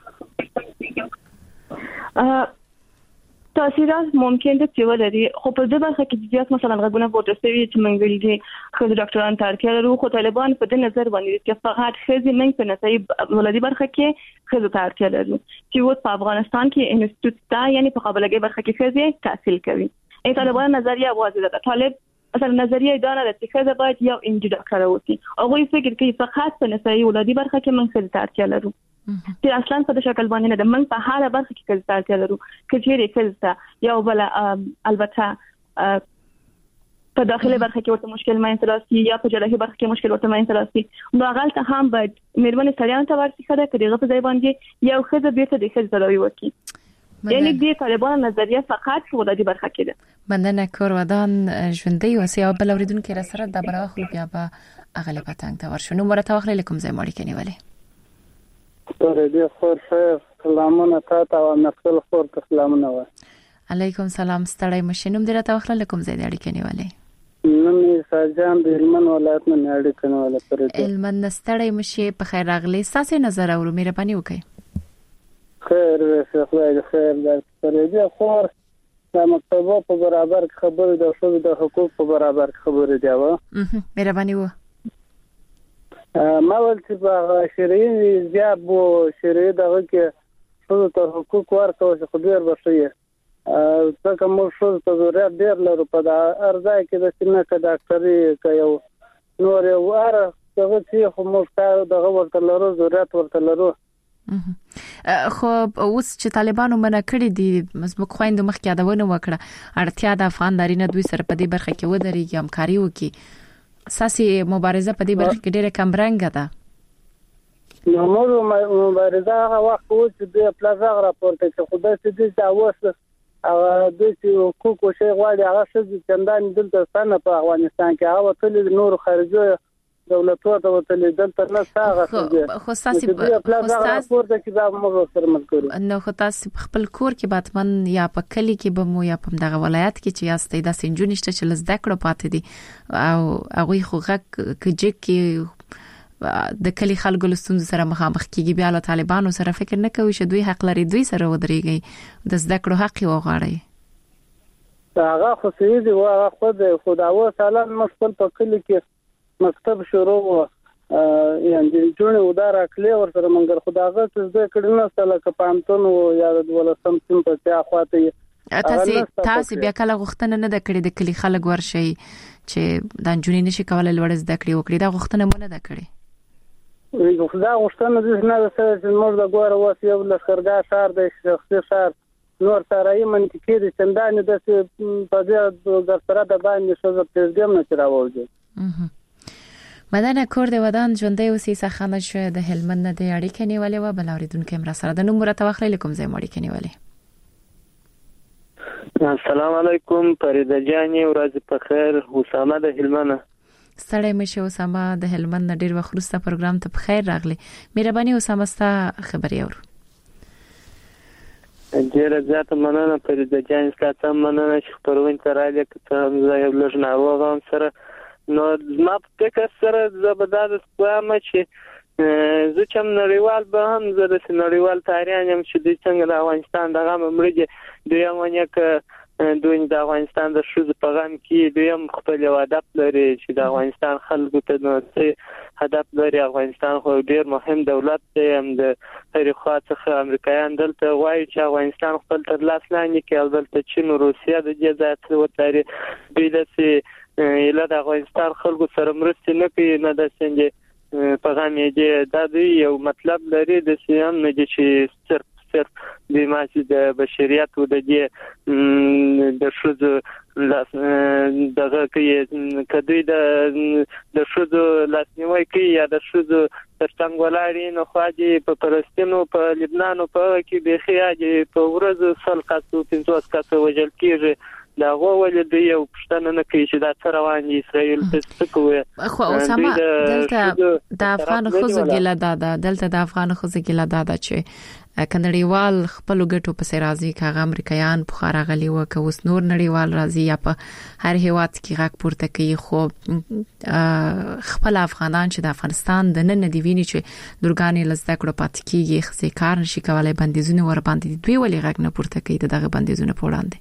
کوي تاثیرات ممکن دي چې ولري خو په دې برخه کې زیات مثلا غوونه پورته شوی چې موږ ویل دي خو ډاکټران ترکیه لرو خو طالبان په دې نظر باندې چې فقط خزي موږ په نصیب ولادي برخه کې خزي ترکیه لرو چې و په افغانستان کې انسټیټیوټ تا یعنی په قابلیت برخه کې خزي تحصیل کوي ای طالبان نظریه واضحه ده طالب اصل نظریه اداره ده چې خزي باید یو انجی ډاکټر اوسي او غوي فکر کوي فقط په نصیب ولادي برخه کې موږ خزي ترکیه لرو چې اصلا په شکل باندې نه د من په هغه برخه کې کله تاسو لرو کچېری کله یو بل البته په داخلي برخه کې ورته مشکل ما انتراسي یا په جراحي برخه کې مشکل ورته ما انتراسي نو غلطه هم باید مېرمنې سړیان ته ورسې کړه کړي په ځای باندې یو خزه بیرته د خزه تلوي وکي یعنی دې طالبان نظریه فقط ولادي برخه کې ده مننه کور ودان ژوندۍ او سیاو بل اوریدونکو را سره د برابر بیا به اغلی پتنګ ته ورشو نو مرته واخلې لیکم زې ماړي کني ولی ورته خور خیر سلامونه تاسو او نقل خور ته سلامونه و علیکم سلام ستړی مشینم دې راته واخلې لیکم زې اړیکې نیولې نن یې ساجان د هلمند ولایت نه اړیکې نیولې پرې هلمند ستړی مشي په خیر راغلی ساسې نظر او مهرباني وکړئ خیر خیر خیر د پرې خور د مکتب په برابر خبرې د شوب د حقوق په برابر خبرې دی و مهرباني و ما ول چې په شریعي زیاب وو شریعي دغه کې ټول ته حقوق ورکو چې خو ډیر بشي ځکه موږ ټول ته ضرورت ډیر لرو په ارزای کې د سینه کې ډاکټري کوي نور یو اره دغه چې خو موږ دغه ورته لرو ضرورت ورته لرو خو اوس چې طالبانو منع کړی دي مزمک خويند مخ کې یادونه وکړه اړتیا د افغان دارینه دوی سره په دې برخه کې ودرېږي همکاري وکړي ساسي مبارزه په دې برخه کې ډېره کم رنګه ده نو موږ مبارزه هغه وخت و چې د پلازا راپورته چې خدای دې چې اوس او د چې کوکو شي غواړي هغه څه چندان دلته ستنه په افغانستان کې هغه ټول نور خارجو دولتو ته وتلې دلته نه ساغه خو تاسو خو تاسو ورته کې دا موږ سره ملګرو نو خو تاسو خپل کور کې باتمن یا په کلی کې به مو یا په دغه ولایت کې چې یاستئ د سنجونشته چې لز دکړه پاتې دي او هغه خو غک کجه کې د کلی خلکو لستون سره مخامخ کیږي بیا له طالبانو سره فکر نه کوي چې دوی حق لري دوی سره ودرېږي د زدکړو حق وغواړي هغه خو سيدي هغه خود خداوه تعالی مخکل په کلی کې مکتب شروع یعنی جوړه ودار کلی ور سره منګر خداغه څه کړي نه سره کپانتون او یا د ولسم سم په ځای خواته تاسو تاسو بیا کله غوښتنه نه د کړې د کلی خلک ورشي چې د انجونی نشي کولای لوړ زده کړي وکړي دا غوښتنه مونږ نه کړې وی خدا غوښتنه د نه سره چې موږ د ګوره واسي یو لخرګا شهر د شخصي شهر نور سره منطقي د چندانې د په دې د سره د باندې شو د پرېږدم نه چراوږي مدنه کور د ودان ژوندۍ اوسې سخنه شو د هلمند د اړیکې نیولې و بل اوریدونکو مر سره د نومره توخلې کوم ځای اړیکې نیولې السلام علیکم فریده جانې ورځ په خیر حسامه د هلمند ستړی مشه اسامه د هلمند ډیر وخت وروسته پروګرام ته بخیر راغلی مهرباني اسامه ستا خبري اورو ډیره زیاته مننه فریده جان ستاسو مننه چې خبرونه تراله کته زه یو لږ ناروغ هم سره نو زما په فکر سره زبرداد سپما چې زه چې نړیوال به هم زه د نړیوال تاریخ هم چې د څنګه د افغانستان دغه مملکت دوی ونه ک دوی د افغانستان د شوز په غم کې دوی هم خپل هدف لري چې د افغانستان خلکو ته نو هدف لري افغانستان خو ډیر مهم دولت دی هم د تاریخ څخه امریکایان دلته وایي چې افغانستان خپل تر لاس لاندې کې البته چین او روسیا د جزات وتاري دوی د اله د افغانستان خلکو سره مرسته نه کوي نه د څنګه پیغام یې دا دی یو مطلب لري د سیام نه چې صرف صرف د ماسي د بشریت او د دې د شوزو دغه کې کدی د د شوزو لاسنیوي کوي یا د شوزو ترڅنګولاري نو خواجه په فلسطین او په لبنان او په کې بخیاجه په ورځ سلقاتو پنځوس کاسه وجل کېږي دا غوول دی یو پښتنه نه کوي چې دا سره روان دي اسرائیل څه کوي خو اسامه دلته د افغان خوځو ګیلا دادا دلته د افغان خوځو ګیلا دادا چې کنړیوال خپل ګټو په سر راځي کاغه امریکایان په خارغلی وک اوس نور نړیوال راځي یا په هر هیواد کې غږ پورته کوي خو خپل افغانان چې د افغانستان د نن دی ویني چې درګانې لزده کړو پات کیږي خزي کار نشي کولای بندیزونه ور باندې دوی ولې غږ نه پورته کوي دغه بندیزونه په وړاندې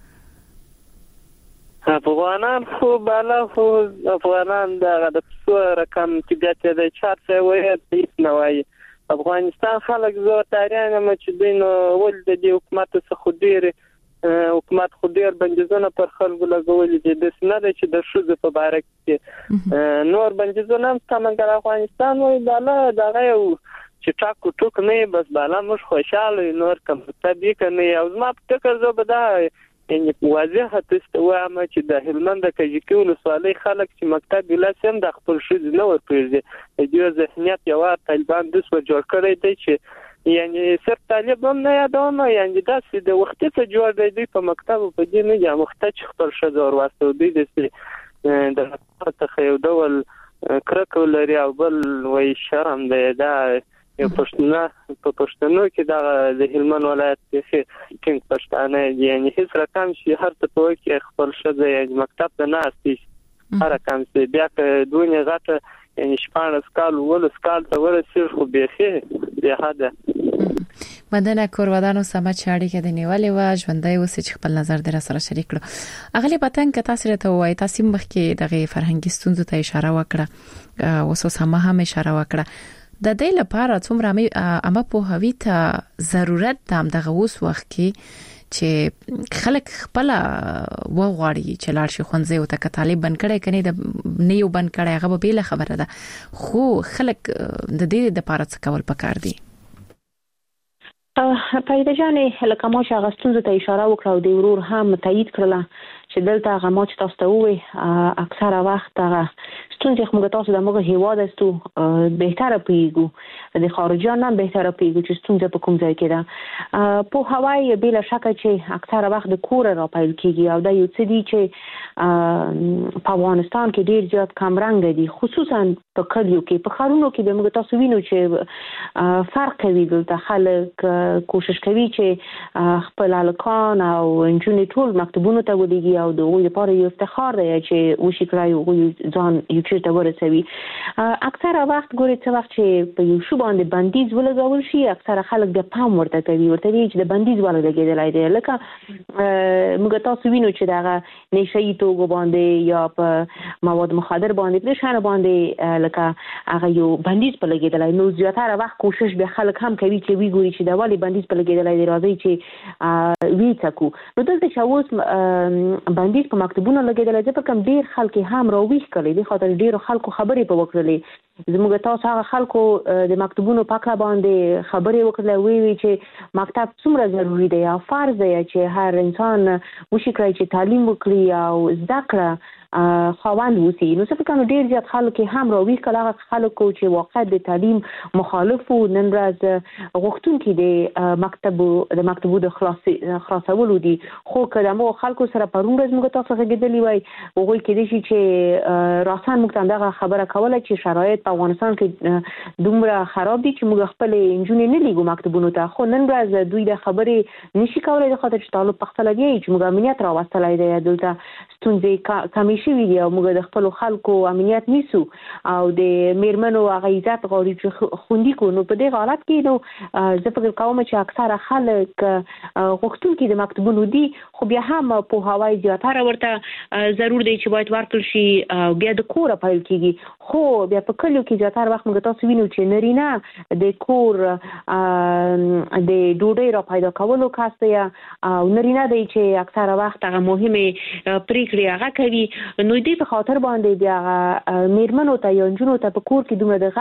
افغانان خو بالا خو افغانان دغه د څو رقم چې ګټه د چارڅه وایي نه وایي افغانستان خلک زو تاریخ نه چې دین ول د حکومت څخه ډیر حکومت خو ډیر بندیزونه پر خلکو لګولې دي د سنده چې د شوزه په باره کې نور بندیزونه هم څنګه افغانستان وایي بالا دغه یو چې ټاکو ټوک نه بس بالا مش خوشاله نور کوم طبيعي کنه او ما په فکر زو بدا یعنی واضحه تستوام چې د هلمند د کجکیو لسوالي خلک چې مکتب ولاسم د خپل شوز نه ورپېږي د دې ذهنیت یو طالبان د سو جوړ کړی دی چې یعنی صرف طالب هم نه یادونه یعنی د څه د وخت ته جوړ دی په مکتب په دې نه یا مختج خپل شذور واسطه دی د د تخیل ډول کرکو لري او بل وای شرم دی دا یو پښتنه په پښتنو کې دا د هلمند ولایت کې څنګه پښتانه یعنی هیڅ رقم شي هر څه په کې خپل شذ یعنی مکتب ته نه استي هر رقم چې بیا که دونه غټه یعنی شپږ سکال ول سکال ته ورسېږي خو به ښه به هدا مدنه کورودانو سم چاړي کې د نیولې و ژوندۍ اوس چې خپل نظر در سره شریک کړو اغلی پتن ک تاسو ته وای تاسو مخ کې دغه فرهنګي ستونزو ته اشاره وکړه اوس سم هم اشاره وکړه د دې لپاره څومره امه په هوی ته ضرورت دام دغه اوس وخت کې چې خلک خپل وغواړي چې لاړ شي خونځي او ته طالب بن کړي کني د نیو بن کړي هغه به له خبره ده خو خلک د دې د لپاره څه کول پکار دي پایده جانې لکه ما چې غستونزو ته اشاره وکړه او د ورور هم تایید کړله چې دلته هغه ما چې تاسو ته وې اکثره وخت هغه ستونزې موږ تاسو د موږ هیواد استو بهتره پیګو د خارجيان هم به تر پیږي چې ستونزه په کوم ځای کې ده په هواي بلا شک چې اکثره وخت د کور را پایل کیږي او دا یو څه دي چې په افغانستان کې ډیر زیات کمرنګ دي خصوصا په کلیو کې په خارونو کې به موږ تاسو وینو چې فرق کوي دلته خلک کوشش کوي چې خپل الکان او انجونی ټول مکتبونو ته ودیږي او دوی لپاره یو افتخار دی چې وشي کړای او ځان یو چیرته ورسوي اکثره وخت ګوري چې وخت چې په یو شو باندې بندیز ولګول شي اکثره خلک د پام ورته کوي ورته وی چې د بندیز ولګیدلای دی لکه موږ تاسو وینو چې دا نشئی توګه باندې یا په مواد مخدر باندې په شان باندې لکه هغه یو بندیز په لګیدلای نو زیاتره وخت کوشش به خلک هم کوي چې وی ګوري چې دا والی بندیز په لګیدلای دی راځي چې وی تکو نو دلته چې اوس بندیز په مکتبونو لګیدلای چې په کوم ډیر خلک هم راويخ کړي دي خاطر ډیر خلکو خبرې په وکړلې زموږ تاسو هغه خلکو د مکتبونو پاکه باندې خبرې وکړلې وی وی چې مکتب څومره ضروری دی او فرض دی چې هر انسان وشي کړی چې تعلیم وکړي او زده کړه خواوند وسی نو څه فکر ډیر زیات خلک هم راوي کله خلکو چې واقع د تعلیم مخالف او نن ورځ غوښتونکي د مکتب د مکتبو د خلاص خلاصولو دي خو کله مو خلکو سره پرون ورځ موږ تاسو غږیدلی وای وګوي کې دي چې راسان موږ څنګه خبره کوله چې شرایط په افغانستان کې دومره خراب دي چې موږ خپل انجونې نه لیګو مکتبونو ته خو نن ورځ دوی د خبرې نشي کولای د خاطر چې طالب پختل دی چې موږ امنیت راوستلای دی دلته ستونزې کمی شوي دي او موږ د خپل خلکو امنیت نیسو او د میرمنو هغه عزت غواړي چې خوندي کو نو په دې حالت کې نو زه فکر کوم چې اکثره خلک غوښتونکي د مکتبونو دي خو بیا هم په هواي زیاتره ورته ضرور دی چې باید ورکړل شي او بیا د کور پایل کیږي خو بیا په کلیو کې زیاتره وخت موږ تاسو وینو چې نرینه د کور د ډوډۍ را پیدا کولو کاسته او نرینه دی چې اکثره وخت هغه مهمه پریکړې هغه کوي نو دې په خاطر باندې بیا میرمنو ته یا جنونو ته په کور کې دومره د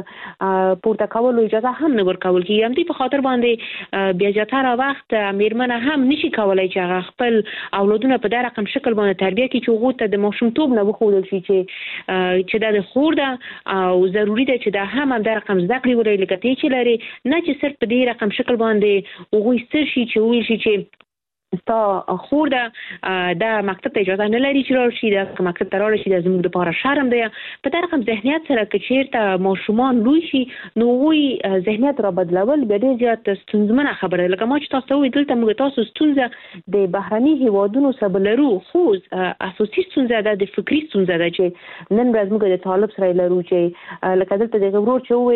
غږ پورته کولو اجازه هم نه ورکول کیږي هم دې په خاطر باندې بیا زیاتره وخت میرمنه هم نشي کولای چې هغه خپل اولادونه په دغه رقم شکل باندې تربیه کړي چې هغه ته د ماشومتوب نه وښودل شي چې چې د خور ده او ضروری ده چې دا هم د رقم زده کړې ورې لکه چې لري نه چې صرف په دې رقم شکل باندې هغه ستر شي چې وایي شي چې ستا خور ده دا مکتب ته اجازه نه لري چې راشي دا مکتب ته راشي د زموږ لپاره شرم دی په دا رقم ذهنیت سره کې چیرته ماشومان لوی شي نو وی ذهنیت را بدلول به ډیر زیات ستونزمنه خبره لکه ما چې تاسو وی دلته موږ تاسو ستونزه د بهرني هیوادونو سره لرو خو اساسي ستونزه ده د فکری ستونزه ده چې نن ورځ موږ د طالب سره لرو چې لکه دلته د غوړو چې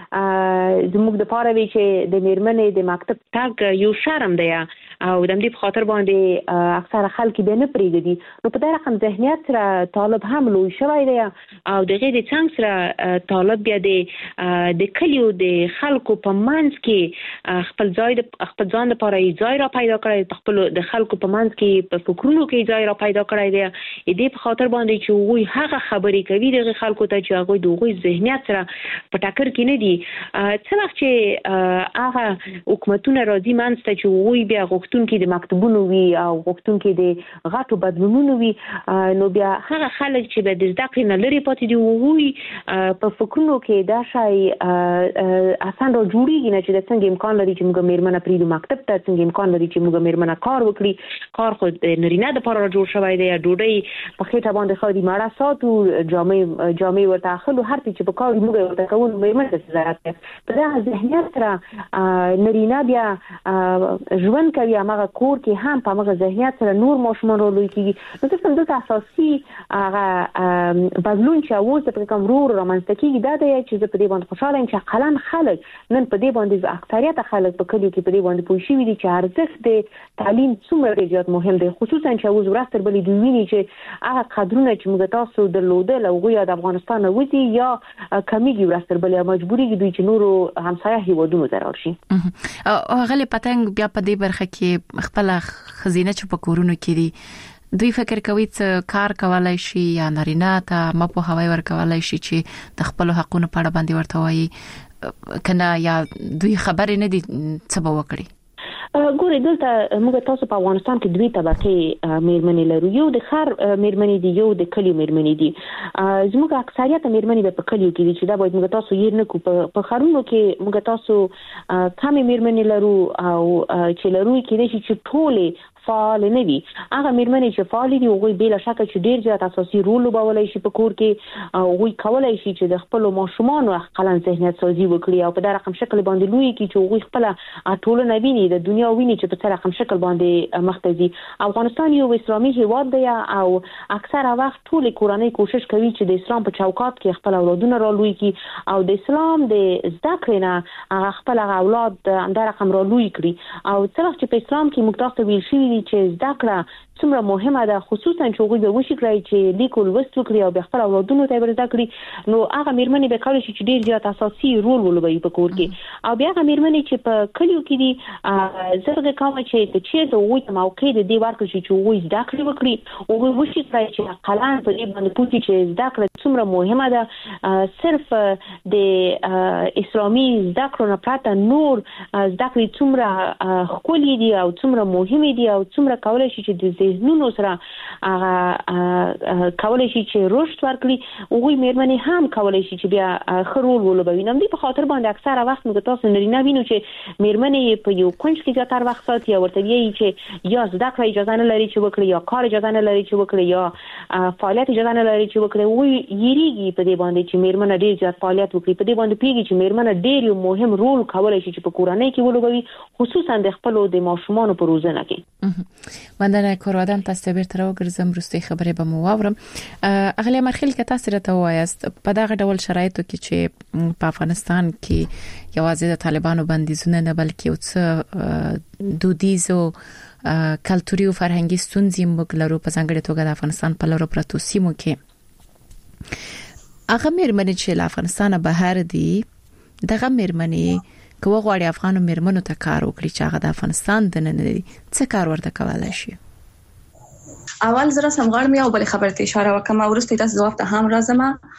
وی زموږ د پاره وی چې د میرمنې د مکتب تاګ یو شرم دی او د دې په خاطر باندې اکثره خلک به نه پریږدي نو په دغه رقم ذهنیت سره طالب هم لوی شوی دی او دغه د څنګه سره طالب بیا د د کلیو د خلکو په منځ کې خپل ځای د خپل ځان لپاره ځای را پیدا کړی خپل د خلکو په منځ کې په فکرونو کې ځای را پیدا کړی دی دې په خاطر باندې چې وی هغه خبرې کوي د خلکو ته چې هغه دوی ذهنیت سره په ټاکر کې نه دي څه وخت چې هغه حکومتونه راځي منځ ته چې وی بیا غوښتونکي د مکتبونو وي او غوښتونکي د غټو بدلونونو وي نو بیا هغه خلک چې به د زده کړې نه لري پاتې دي وي په فکرونو کې دا شای اسان را جوړیږي نه چې د څنګه امکان لري چې موږ میرمنه پریدو مکتب ته څنګه امکان لري چې موږ میرمنه کار وکړي کار خو د نرینه د لپاره جوړ شوی دی ډوډۍ په خېټه باندې خو دې ماړه ساتو جامې جامې ورته اخلو هر څه چې په کار موږ ورته کوو میرمنه ته ضرورت دی په دغه ذهنیت سره نرینه بیا ژوند کوي هغه کور کې هم په هغه ذهنیت سره نور ماشومان رولوي کیږي نو تاسو د اساسي هغه بدلون چې اوس په کوم رور رومانتیکي کیږي دا دی چې په دې باندې خوشاله یم چې قلم خلک نن په دې باندې اکثریت خلک په کلیو کې په دې باندې پوه شوي دي چې ارزښت د تعلیم څومره زیات مهم دی خصوصا چې اوس ورستر بلې دوی ویني چې هغه قدرونه چې موږ تاسو درلودل او غویا د افغانستان وځي یا کمیږي ورستر بلې مجبوري دوی چې نورو همسایه هیوادونو ته راشي او غلې پتنګ بیا په دې برخه کې خپل خزینه چې په کورونو کې دي دوی فکر کوي چې کار کولای شي یا نارینه ته ما په هواي ور کولای شي چې د خپل حقونو په اړه باندې ورته وایي کنه یا دوی خبرې نه دي څه به وکړي ګورې دلته موږ تاسو په افغانستان کې دوی طبقه میرمنې لرو، یو د خار میرمنې دي، یو د کلیو میرمنې دي. زموږ اکثریت میرمنې په کلیو کې دي چې دا باید موږ تاسو یې نه کو. په خارونو کې موږ تاسو کم میرمنې لرو او چې لرو کې دي چې ټوله فعال نه وي. هغه میرمنې چې فعال دي هغه بلا شک چې ډیر زیات اساسي رول لوبولای شي په کور کې، او هغه کولای شي چې د خپل ماشومان او خپل ذهنیت سازي وکړي او په دغه رقم شکل باندې لوی کی چې هغه خپل ټولنه ویني، د دنیا ویني چې په څه رقم شکل باندې مختزي. افغانستان یو اسلامي هیواد دی او اکثره وخت ټول کورنۍ کوشش کوي چې د اسلام په چوکاټ کې خپل اولادونه را لوی کی او د اسلام د زده کړې نه خپل اولاد د رقم را لوی کړي. او څه وخت چې په اسلام کې مقتصد ویل شي چې زده کړه څومره مهمه ده، خصوصا چې هغوی به وشي کړی چې لیک او لوست وکړي او خپل اولادونو ته زده کړي، نو هغه میرمنې به کولای شي چې ډیر زیات اساسي رول ولوبوي په کور کې. او بیا هغه میرمنې چې په کلیو کې دي زرګه کوم چې د چیرته هغوی ته موقع د دې ورکړي چې هغوی زده کړې وکړي، هغوی وشي کړی چې حقلاً په دې باندې پوه شي چې زده کړه څومره مهمه ده. صرف د اسلامي زده کړو نه پرته نور زده کړې څومره ښکلي دي او څومره مهمې دي او څومره کولای شي چې د ذهنونو سره هغه کولای شي چې رشد ورکړي. هغوی میرمنې هم کولای شي چې بیا ښه رول ولوبوي. نو دې په خاطر باندې اکثره وخت موږ تاسو نارینه وینو چې میرمنې په یو کونج کې زیاتره وخت ساتي او ورته وایي چې یا زده کړه اجازه نه لري چې وکړي، یا کار اجازه نه لري چې وکړي، یا فعالیت اجازه نه لري چې وکړي. هغوی یریږي په دې باندې چې میرمنه ډېر زیات فعالیت وکړي، په دې باندې پیږي چې میرمنه ډېر یو مهم رول کولای شي چې په کورنۍ کې ولوبوي، خصوصا د خپلو د ماشومانو په روزنه کې. مننه کورادان، تاسو به تر وګرځم وروستي خبرې به مو واورم. اغلی مرخیل که تاسو راته وایاست په دغه ډول شرایطو کې چې په افغانستان کې یوازې د طالبانو بندیزونه نه بلکې یو څه دودیزو کلتوري او فرهنګي ستونزې موږ لرو په ځانګړې توګه د افغانستان په لورو پرتو سیمو کې، هغه میرمنې چې له افغانستان بهر دي دغه میرمنې که وغواړي افغانو میرمنو ته کار وکړي چې هغه د افغانستان د نه لري، څه کار ورته کولای شي؟ اول زره سمغړم یو بل خبرته اشاره وکم او ورسته تاسو ځواب ته هم راځم.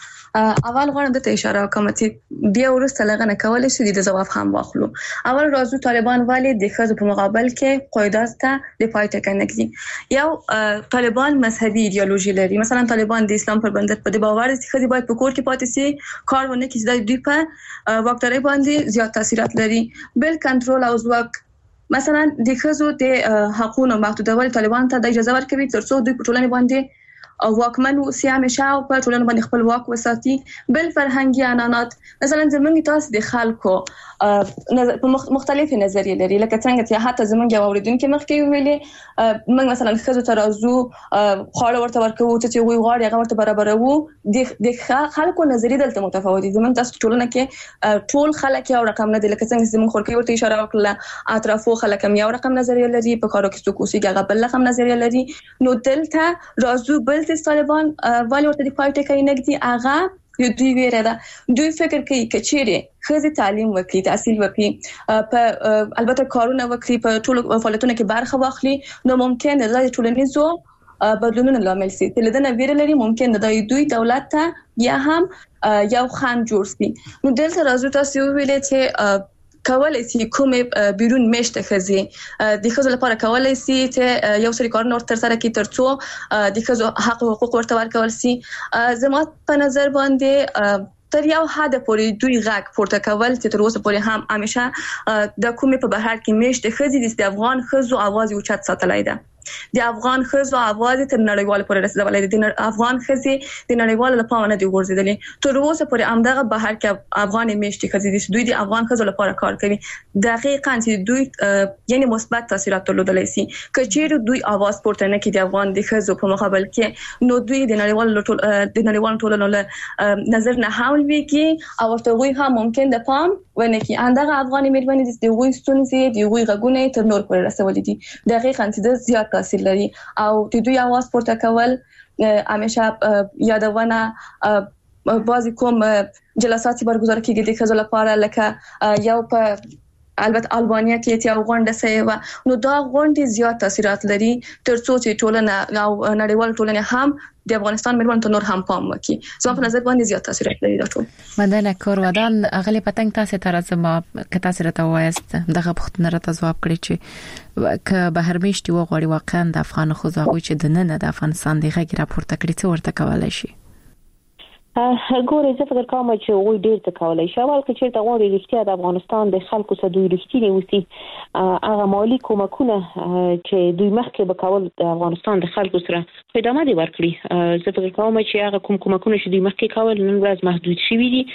اول غواړم د ته اشاره وکم چې بیا ورسته لغه نه کولای شي د ځواب هم واخلو. اول راځو طالبان والی د خځو په مقابل کې قاعده ته د پای ټکنه کړي. یو طالبان مذهبي ایدئولوژي لري، مثلا طالبان د اسلام پر بندت په باور دي چې خځې باید په کور کې پاتې شي، کار ونه کړي، د دوی په واکداري باندې زیات تاثیرات لري. بل کنټرول او ځواک، مثلا د خځو د حقوقو محدودول طالبان ته د اجازه ورکوي ترڅو دوی په ټولنه باندې او واکمن وسی همیشه او په ټولنه باندې خپل واک وساتي. بل فرهنګي عنعنات، مثلا زمونږ تاسو د خلکو په مختلفې نظریې لري، لکه څنګه چې حتی زمونږ یو اوریدونکو مخکې ویلي موږ مثلا خځو ته راځو خواړه ورته ورکوو چې وی غواړي هغه ورته برابروو. د خلکو نظریې دلته متفاوت دي. زمونږ تاسو ټولنه کې ټول خلک یو رقم نه دي، لکه څنګه چې زمونږ خلک ورته اشاره وکړه اطرافو خلک هم یو رقم نظریه لري، په کارو کې څوک اوسېږي هغه بل رقم نظریه لري. نو دلته راځو بل د طالبان والی ورته د پای ټکی نګدي، هغه یو دوی ویره ده. دوی فکر کوي کچېره خځې تعلیم وکړي، تحصیل وکړي، په البته کارونه وکړي، په ټولو فعالیتونو کې برخه واخلي، نو ممکن ده د ټولنیزو بدلونونو لامل شي. تلدنه ویره لري، ممکن ده دوی دولت ته یا هم یو خان جوړ شي. نو دلته راځو تاسو ویلې چې کولای شي کومه بیرون میشته خزي د خزو لپاره کولای شي چې یو سری کارونه ورته سره کې ترڅو د خزو حق او حقوق ورته ورکول شي. زما په نظر باندې تر یو حد پورې دوی غږ پورته کول چې تر اوسه پورې هم همیشه د کومه په بهر کې میشته خزي د افغان خزو आवाज اوچت ساتلای ده. د افغان خزو आवाज تر نړیوال پورې رسیدلې دي. د افغان خزي د نړیوال لپاره نه دی ورزيدلې. تر اوسه پورې امدغه بهر کې افغان میشتي خزي دي دوی د افغان خزو لپاره کار کوي. دقیقاً چې دوی یعنی مثبت تاثیرات درلودلای شي. کچېر دوی आवाज پورته نه کوي د افغان د خزو په مقابل کې، نو دوی د نړیوال د نړیوال ټولنو له نظر نه حاول وکړي او ورته وی هم ممکن د پام ونه کې اندغه افغاني میرمنې د دوی ستونزې د دوی غږونه تر نور پورې رسولې دي. دقیقاً چې د زیات تاثیر لري او د دوی आवाज پورته کول همیشه یادونه بعضی کوم جلسات برگزار کیږي د خزو لپاره، لکه یو په البته البانیا کې چې غونډه سوي و نو دا غونډې زیات تاثیرات لري ترڅو چې ټولنه او نړیوال ټولنه هم د افغانستان مېرمن ته نور هم پام وکړي. زما په نظر باندې زیات تاثیرات لري دا ټول. مننه کور ودان اغلی پتنګ تاسو ته راځم که تاسو راته وایست دغه پښتنه راته جواب کړی چې ک بهر میشتي وغوړي واقعا د افغان خو زغوي چې د نن د افغانستان دغه راپورته کړی څه ورته کولای شي. ګورې زه فکر کوم چې وګړي ډېر څه کولای شي. اول کې چې غواړي رښتیا د افغانستان د خلکو سره دوی رښتینی وسی هغه مالی کومکونه چې دوی مخکې به کول د افغانستان د خلکو سره خدمت دی ورکړي. زه فکر کوم چې هغه کوم کومکونه چې دوی مخکې کول نن ورځ محدود شوي دي.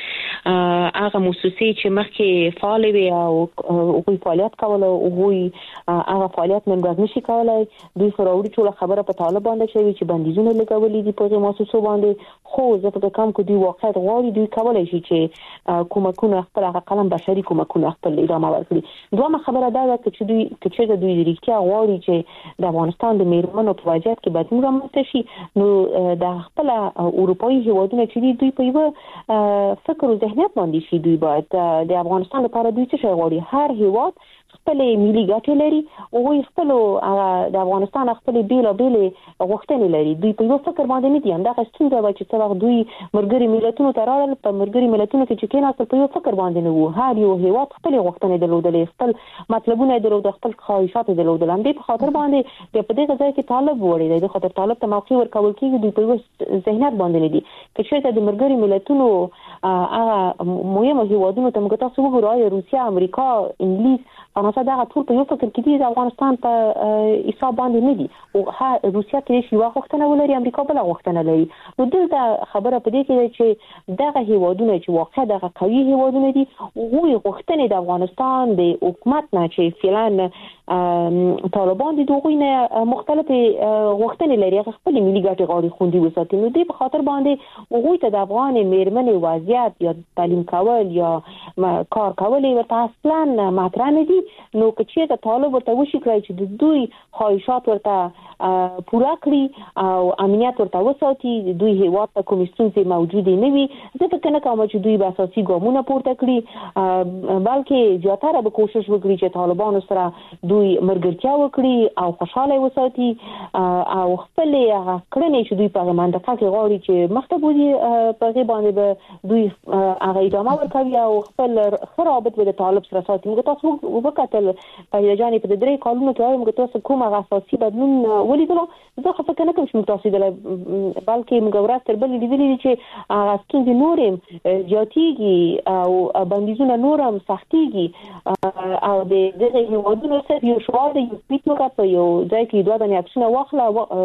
هغه مؤسسې چې مخکې فعال وي او هغوی فعالیت کول او هغوی هغه فعالیت نن ورځ نشي کولای. دوی فراوري ټول خبره په طالب باندې شوی چې بندیزونه لګولې دي په مؤسسو باندې. خو زه فکر کوم که دوی واقعا غواړي دوی کولای شي چې کومکونه خپل هغه قلم بشري کومکونه خپل ادامه ورکړي. دومره خبره دا ده چې دوی چې دوی رښتیا غواړي چې د افغانستان د میرمنو په وضعیت کې بدلون رامنځته شي نو د خپل اروپאי هیوادونو چې دوی په یو فکر او ذهنیت باندې شي دوی باید د افغانستان لپاره دوی څه غواړي. هر هیواد خپل ملي ګټې لري او خپل د افغانستان خپل بیل او بیل غوښتنې لري. دوی په یو فکر باندې نه دي. همدغه ستونزه و چې څو وخت دوی مرګري ملتونو ته راغلل په مرګري ملتونو کې چې کېناستل په یو فکر باندې نه وو. هر یو هیواد خپل غوښتنې درلودلې خپل مطلبونه درلودل خپل خواهشات درلودل. هم دې په خاطر باندې د په دې ځای کې طالب وړي د خاطر طالب ته موقع ورکول کېږي. دوی په یو ذهنیت باندې نه دي چې د مرګري ملتونو هغه مهمه هیوادونو ته موږ تاسو وګورئ روسیا امریکا انګلیس فرانسه دا ټول په یو فکر کې دي. د افغانستان په حساب باندې نه دي او ها روسیا کې شي واغښتنه ولري امریکا بل غوښتنه لري. نو دلته خبره په دې کې ده چې دغه هیوادونه چې واقع دغه قوي هیوادونه دي وګوري غوښتنې د افغانستان د حکومت نه چې فعلا طالبان دي دوی نه مختلف غوښتنې لري خپل ملي ګټې غواړي خوندي وساتي. نو دې په خاطر باندې وګوري ته د افغان میرمنې وضعیت یا تعلیم کول یا کار کول ورته اصلا مطرح نه دي. نو که چیرته طالب ورته وشي کړی چې د دوی خواهشات ورته پوره کړي او امنیت ورته وساتي دوی هیواد ته کوم ستونزې موجودې نه وي. زه فکر نه کوم چې دوی به اساسي ګامونه پورته کړي بلکې زیاتره به کوشش وکړي چې طالبانو سره دوی مرګرتیا وکړي او خوشاله وساتي او خپل هغه کړنې چې دوی په منطقه کې غواړي چې مخته بوزي په غي باندې به دوی هغه ادامه ورکوي او خپل خرابت به د طالب سره ساتي. موږ تاسو وکړل په جاني په درې کالونو کې موږ تاسو کومه اساسي بدلون ولیدل. زه خو فکر نه کوم چې موږ تاسو دل بلکې موږ ورته تر بل لیدلې چې هغه ستونزې نورم زیاتېږي او بندیزونه نورم سختېږي او د دغه هیوادونو سره یو شوال یو پیټوکا په یو ځای کې دوه باندې اکشن واخله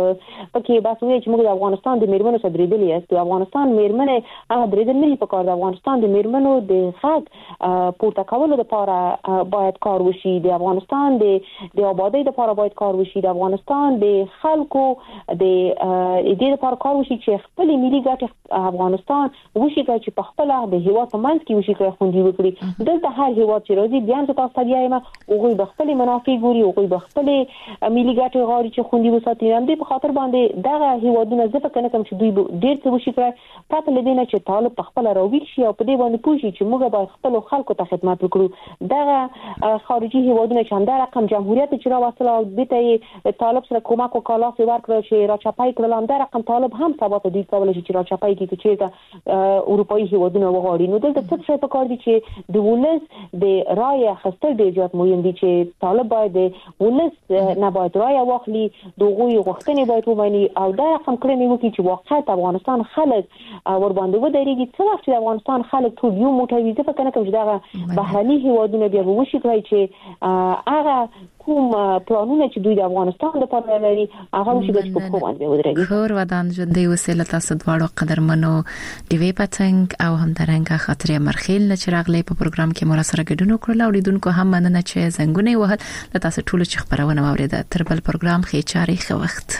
پکې بس وایي چې موږ د افغانستان د میرمنو سره درېدلې است. د افغانستان میرمنې هغه درېدل نه په کار. د افغانستان د میرمنو د حق پورته کولو لپاره باید کار وشي. د افغانستان د د آبادی لپاره باید کار وشي. د افغانستان د خلکو د دې لپاره کار وشي چې خپل ملي ګټې افغانستان وشي چې په خپل د هیواد په منځ کې وشي چې خوندي وکړي. دلته هر هیواد چې راځي بیا څه تاسو ته وایم او غوي خپل منافع ګوري او غوي خپل ملي ګټې غواړي چې خوندي وساتي. هم دې په خاطر باندې دغه هیوادونه زه فکر نه کوم چې دوی ډېر څه وشي کړی پاتې لدینه چې طالب په خپل راویل شي او په دې باندې پوښي چې موږ باید خپل خلکو ته خدمت وکړو. دغه خارجي هیوادونه چې هم دا رقم جمهوریت چې را وصله او بیت طالب سره کومک وکاله ورکړ چې را چپای کړل. هم دا رقم طالب هم سبا ته دوی کولای شي چې را چپای کې چې اروپאי هیوادونه وغواړي. نو دلته څه څه پکار دي چې د ولس د رای اخیستل ډیر زیات مهم دي چې طالب باید ولس نه باید رای واخلي دغه غوښتنې باید ومني او دا رقم کړنې وکړي چې واقعا افغانستان خلک ور باندې ودرېږي. څه وخت چې افغانستان خلک ټول یو موټی وي زه فکر نه کوم چې دا بهرني هیوادونه بیا وشي کړی چې هغه کوم پلانونه چې دوی د افغانستان لپاره لري هغه وشي چې په کوم باندې ودرېږي. خور ودان ژوندۍ وسیله تاسو دواړو قدرمنو دیوی پتنګ او هم درنګه خاطرې مرخیل نه چراغلې په پروګرام کې مور سره ګډون وکړل او لیدونکو هم مننه چې زنګونه وهل تاسو ټول چې خبرونه واوریده. تر بل پروګرام خې چاري خو وخت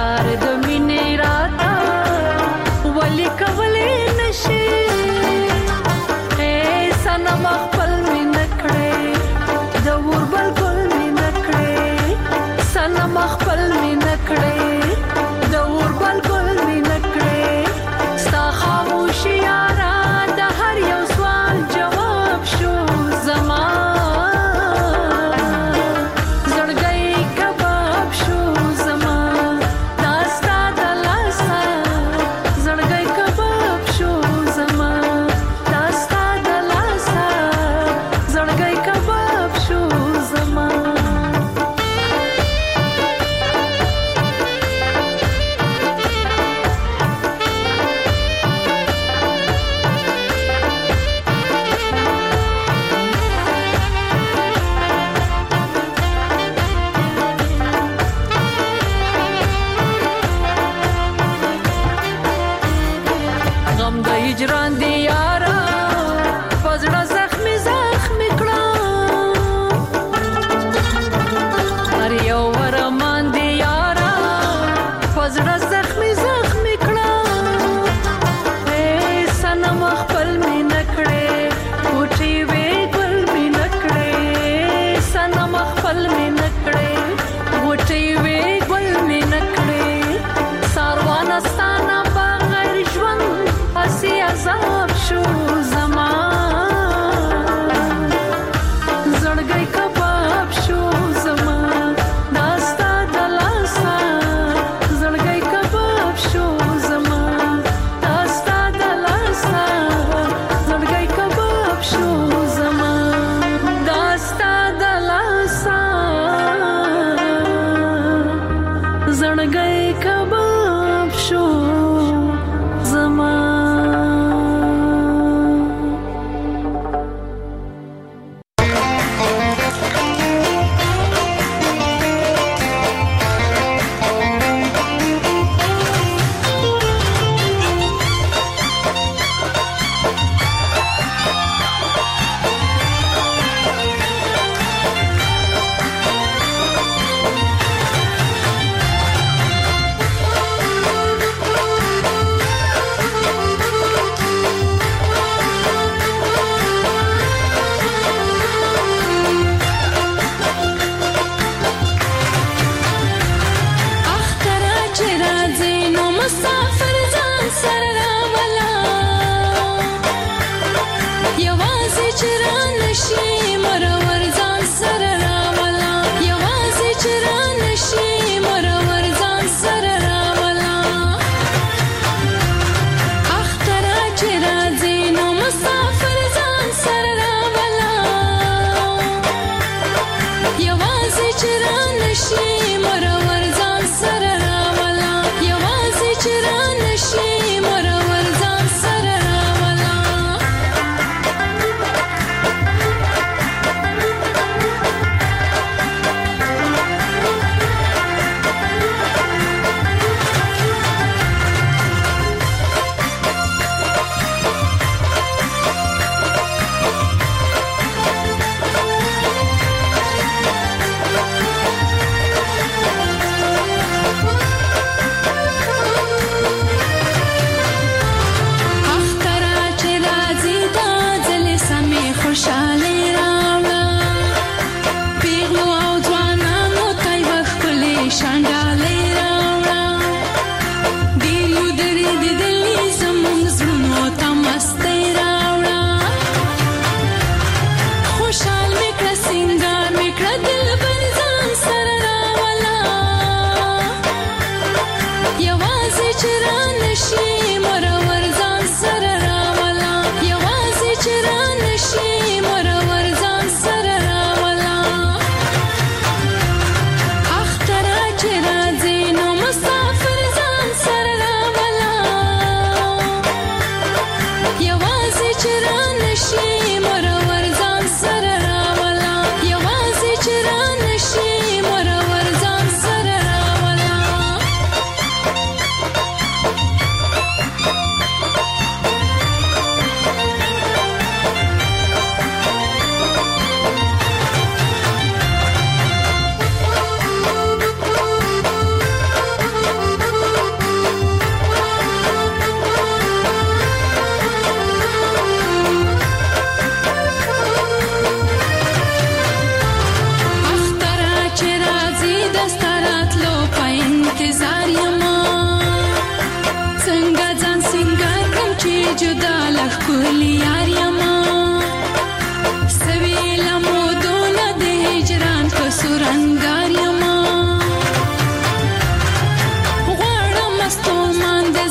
اظهار د مینې راته ولي کولې نشي اے سنم خپل مين کړې د وربل ګل مين کړې سنم خپل مين کړې د وربل ګل مين کړې ستا خاموشي یارا د هر یو سوال جواب شو زما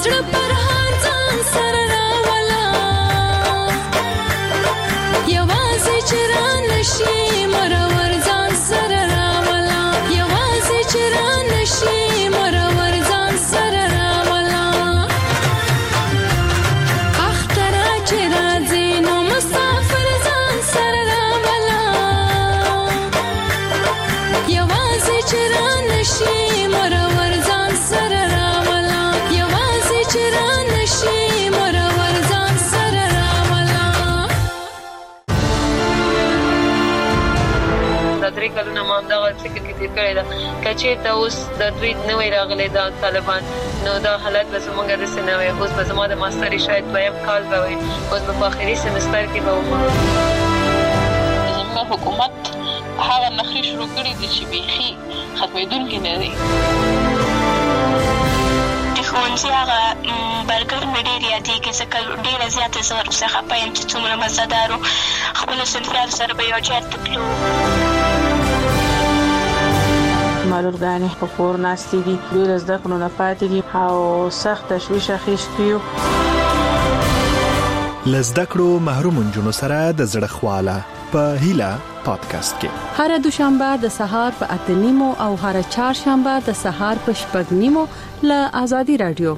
زړه پر هر ځان سره راولا یوازې چې را نشي مرور ځان سره راولا یوازې چې را نشي مرور ځان سره راولا اخترا چې راځي نو مسافر ځان سره راولا یوازې چې را نشي مرور ځان سره راولا یوازې چې را نشي مرور ځان سره راولا دا درې کلونه ما همدغه فکر کې تېر کړی ده که چېرته اوس د دوی نه وی راغلی دا طالبان نو دا حالت به زموږ داسې نه وی اوس به زما د ماستري شاید دویم کال به وی اوس به په آخري سمستر کې به وم زموږ حکومت هغه نخرې شروع کړي دي چې بیخي ختمېدونکي نه دي د ښوونځي هغه برګر مې ډېر یادېږي ځکه ډېره زیاته زه ورپسې خفه یم چې څومره مزهدار و خپلو صنفیانو سره به یو ځای ته تلو معلولګانې په کور ناستې دي دوی له زده کړو نه پاتې دي او سخت تشویش اخیستی یو له زده کړو محروم نجونو سره د زړه خواله په هیله پادکاسټ کې هر دوشنبه د سهار په اته نیمو او هر چهارشنبه د سهار په شپږ نیمو له آزادي رادیو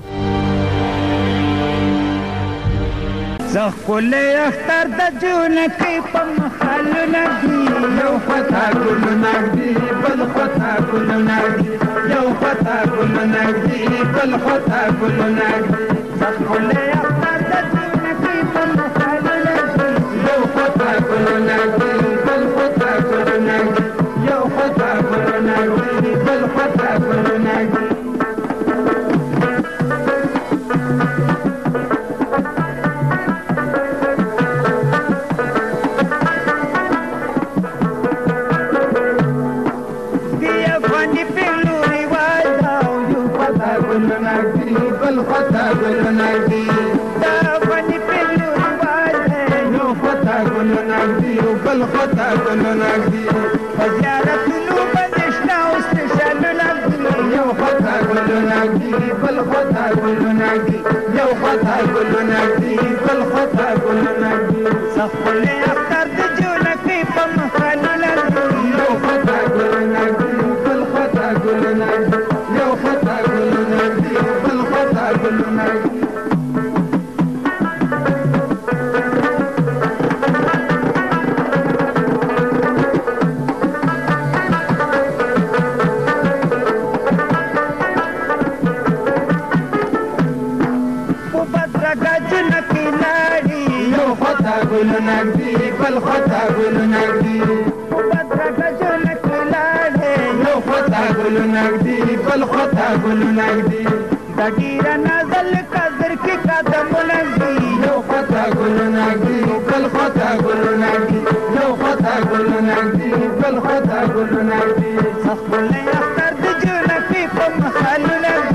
زخ کله اختر د جون کې په مخالو نګي یو خطا ګل نګي بل خطا ګل نګي یو خطا ګل نګي بل خطا ګل نګي زخ کله اختر د جون کې په مخالو نګي یو خطا ګل نګي بل خطا ګل نګي یو خطا ګل نګي بل خطا ګل نګي بل خطا ګل نګي دا باندې پلو رواج ہے یو خطا ګل نګي بل خطا ګل نګي زیارت نو بنشنا استشال نګي یو خطا ګل نګي بل خطا ګل نګي یو خطا ګل نګي بل خطا ګل نګي سفل اختر د جون کې په مخالو نګي یو خطا ګل نګي بل خطا ګل نګي یو خطا ګل نګي بل خطا ګل نګي ګل نګي بل خطا ګل نګي بدرګه جن کلاله یو خطا ګل نګي بل خطا ګل نګي دګیر نازل قدر کې قدم نګي یو خطا ګل نګي بل خطا ګل نګي یو خطا ګل نګي بل خطا ګل نګي سخت له اختر د جن په مخالو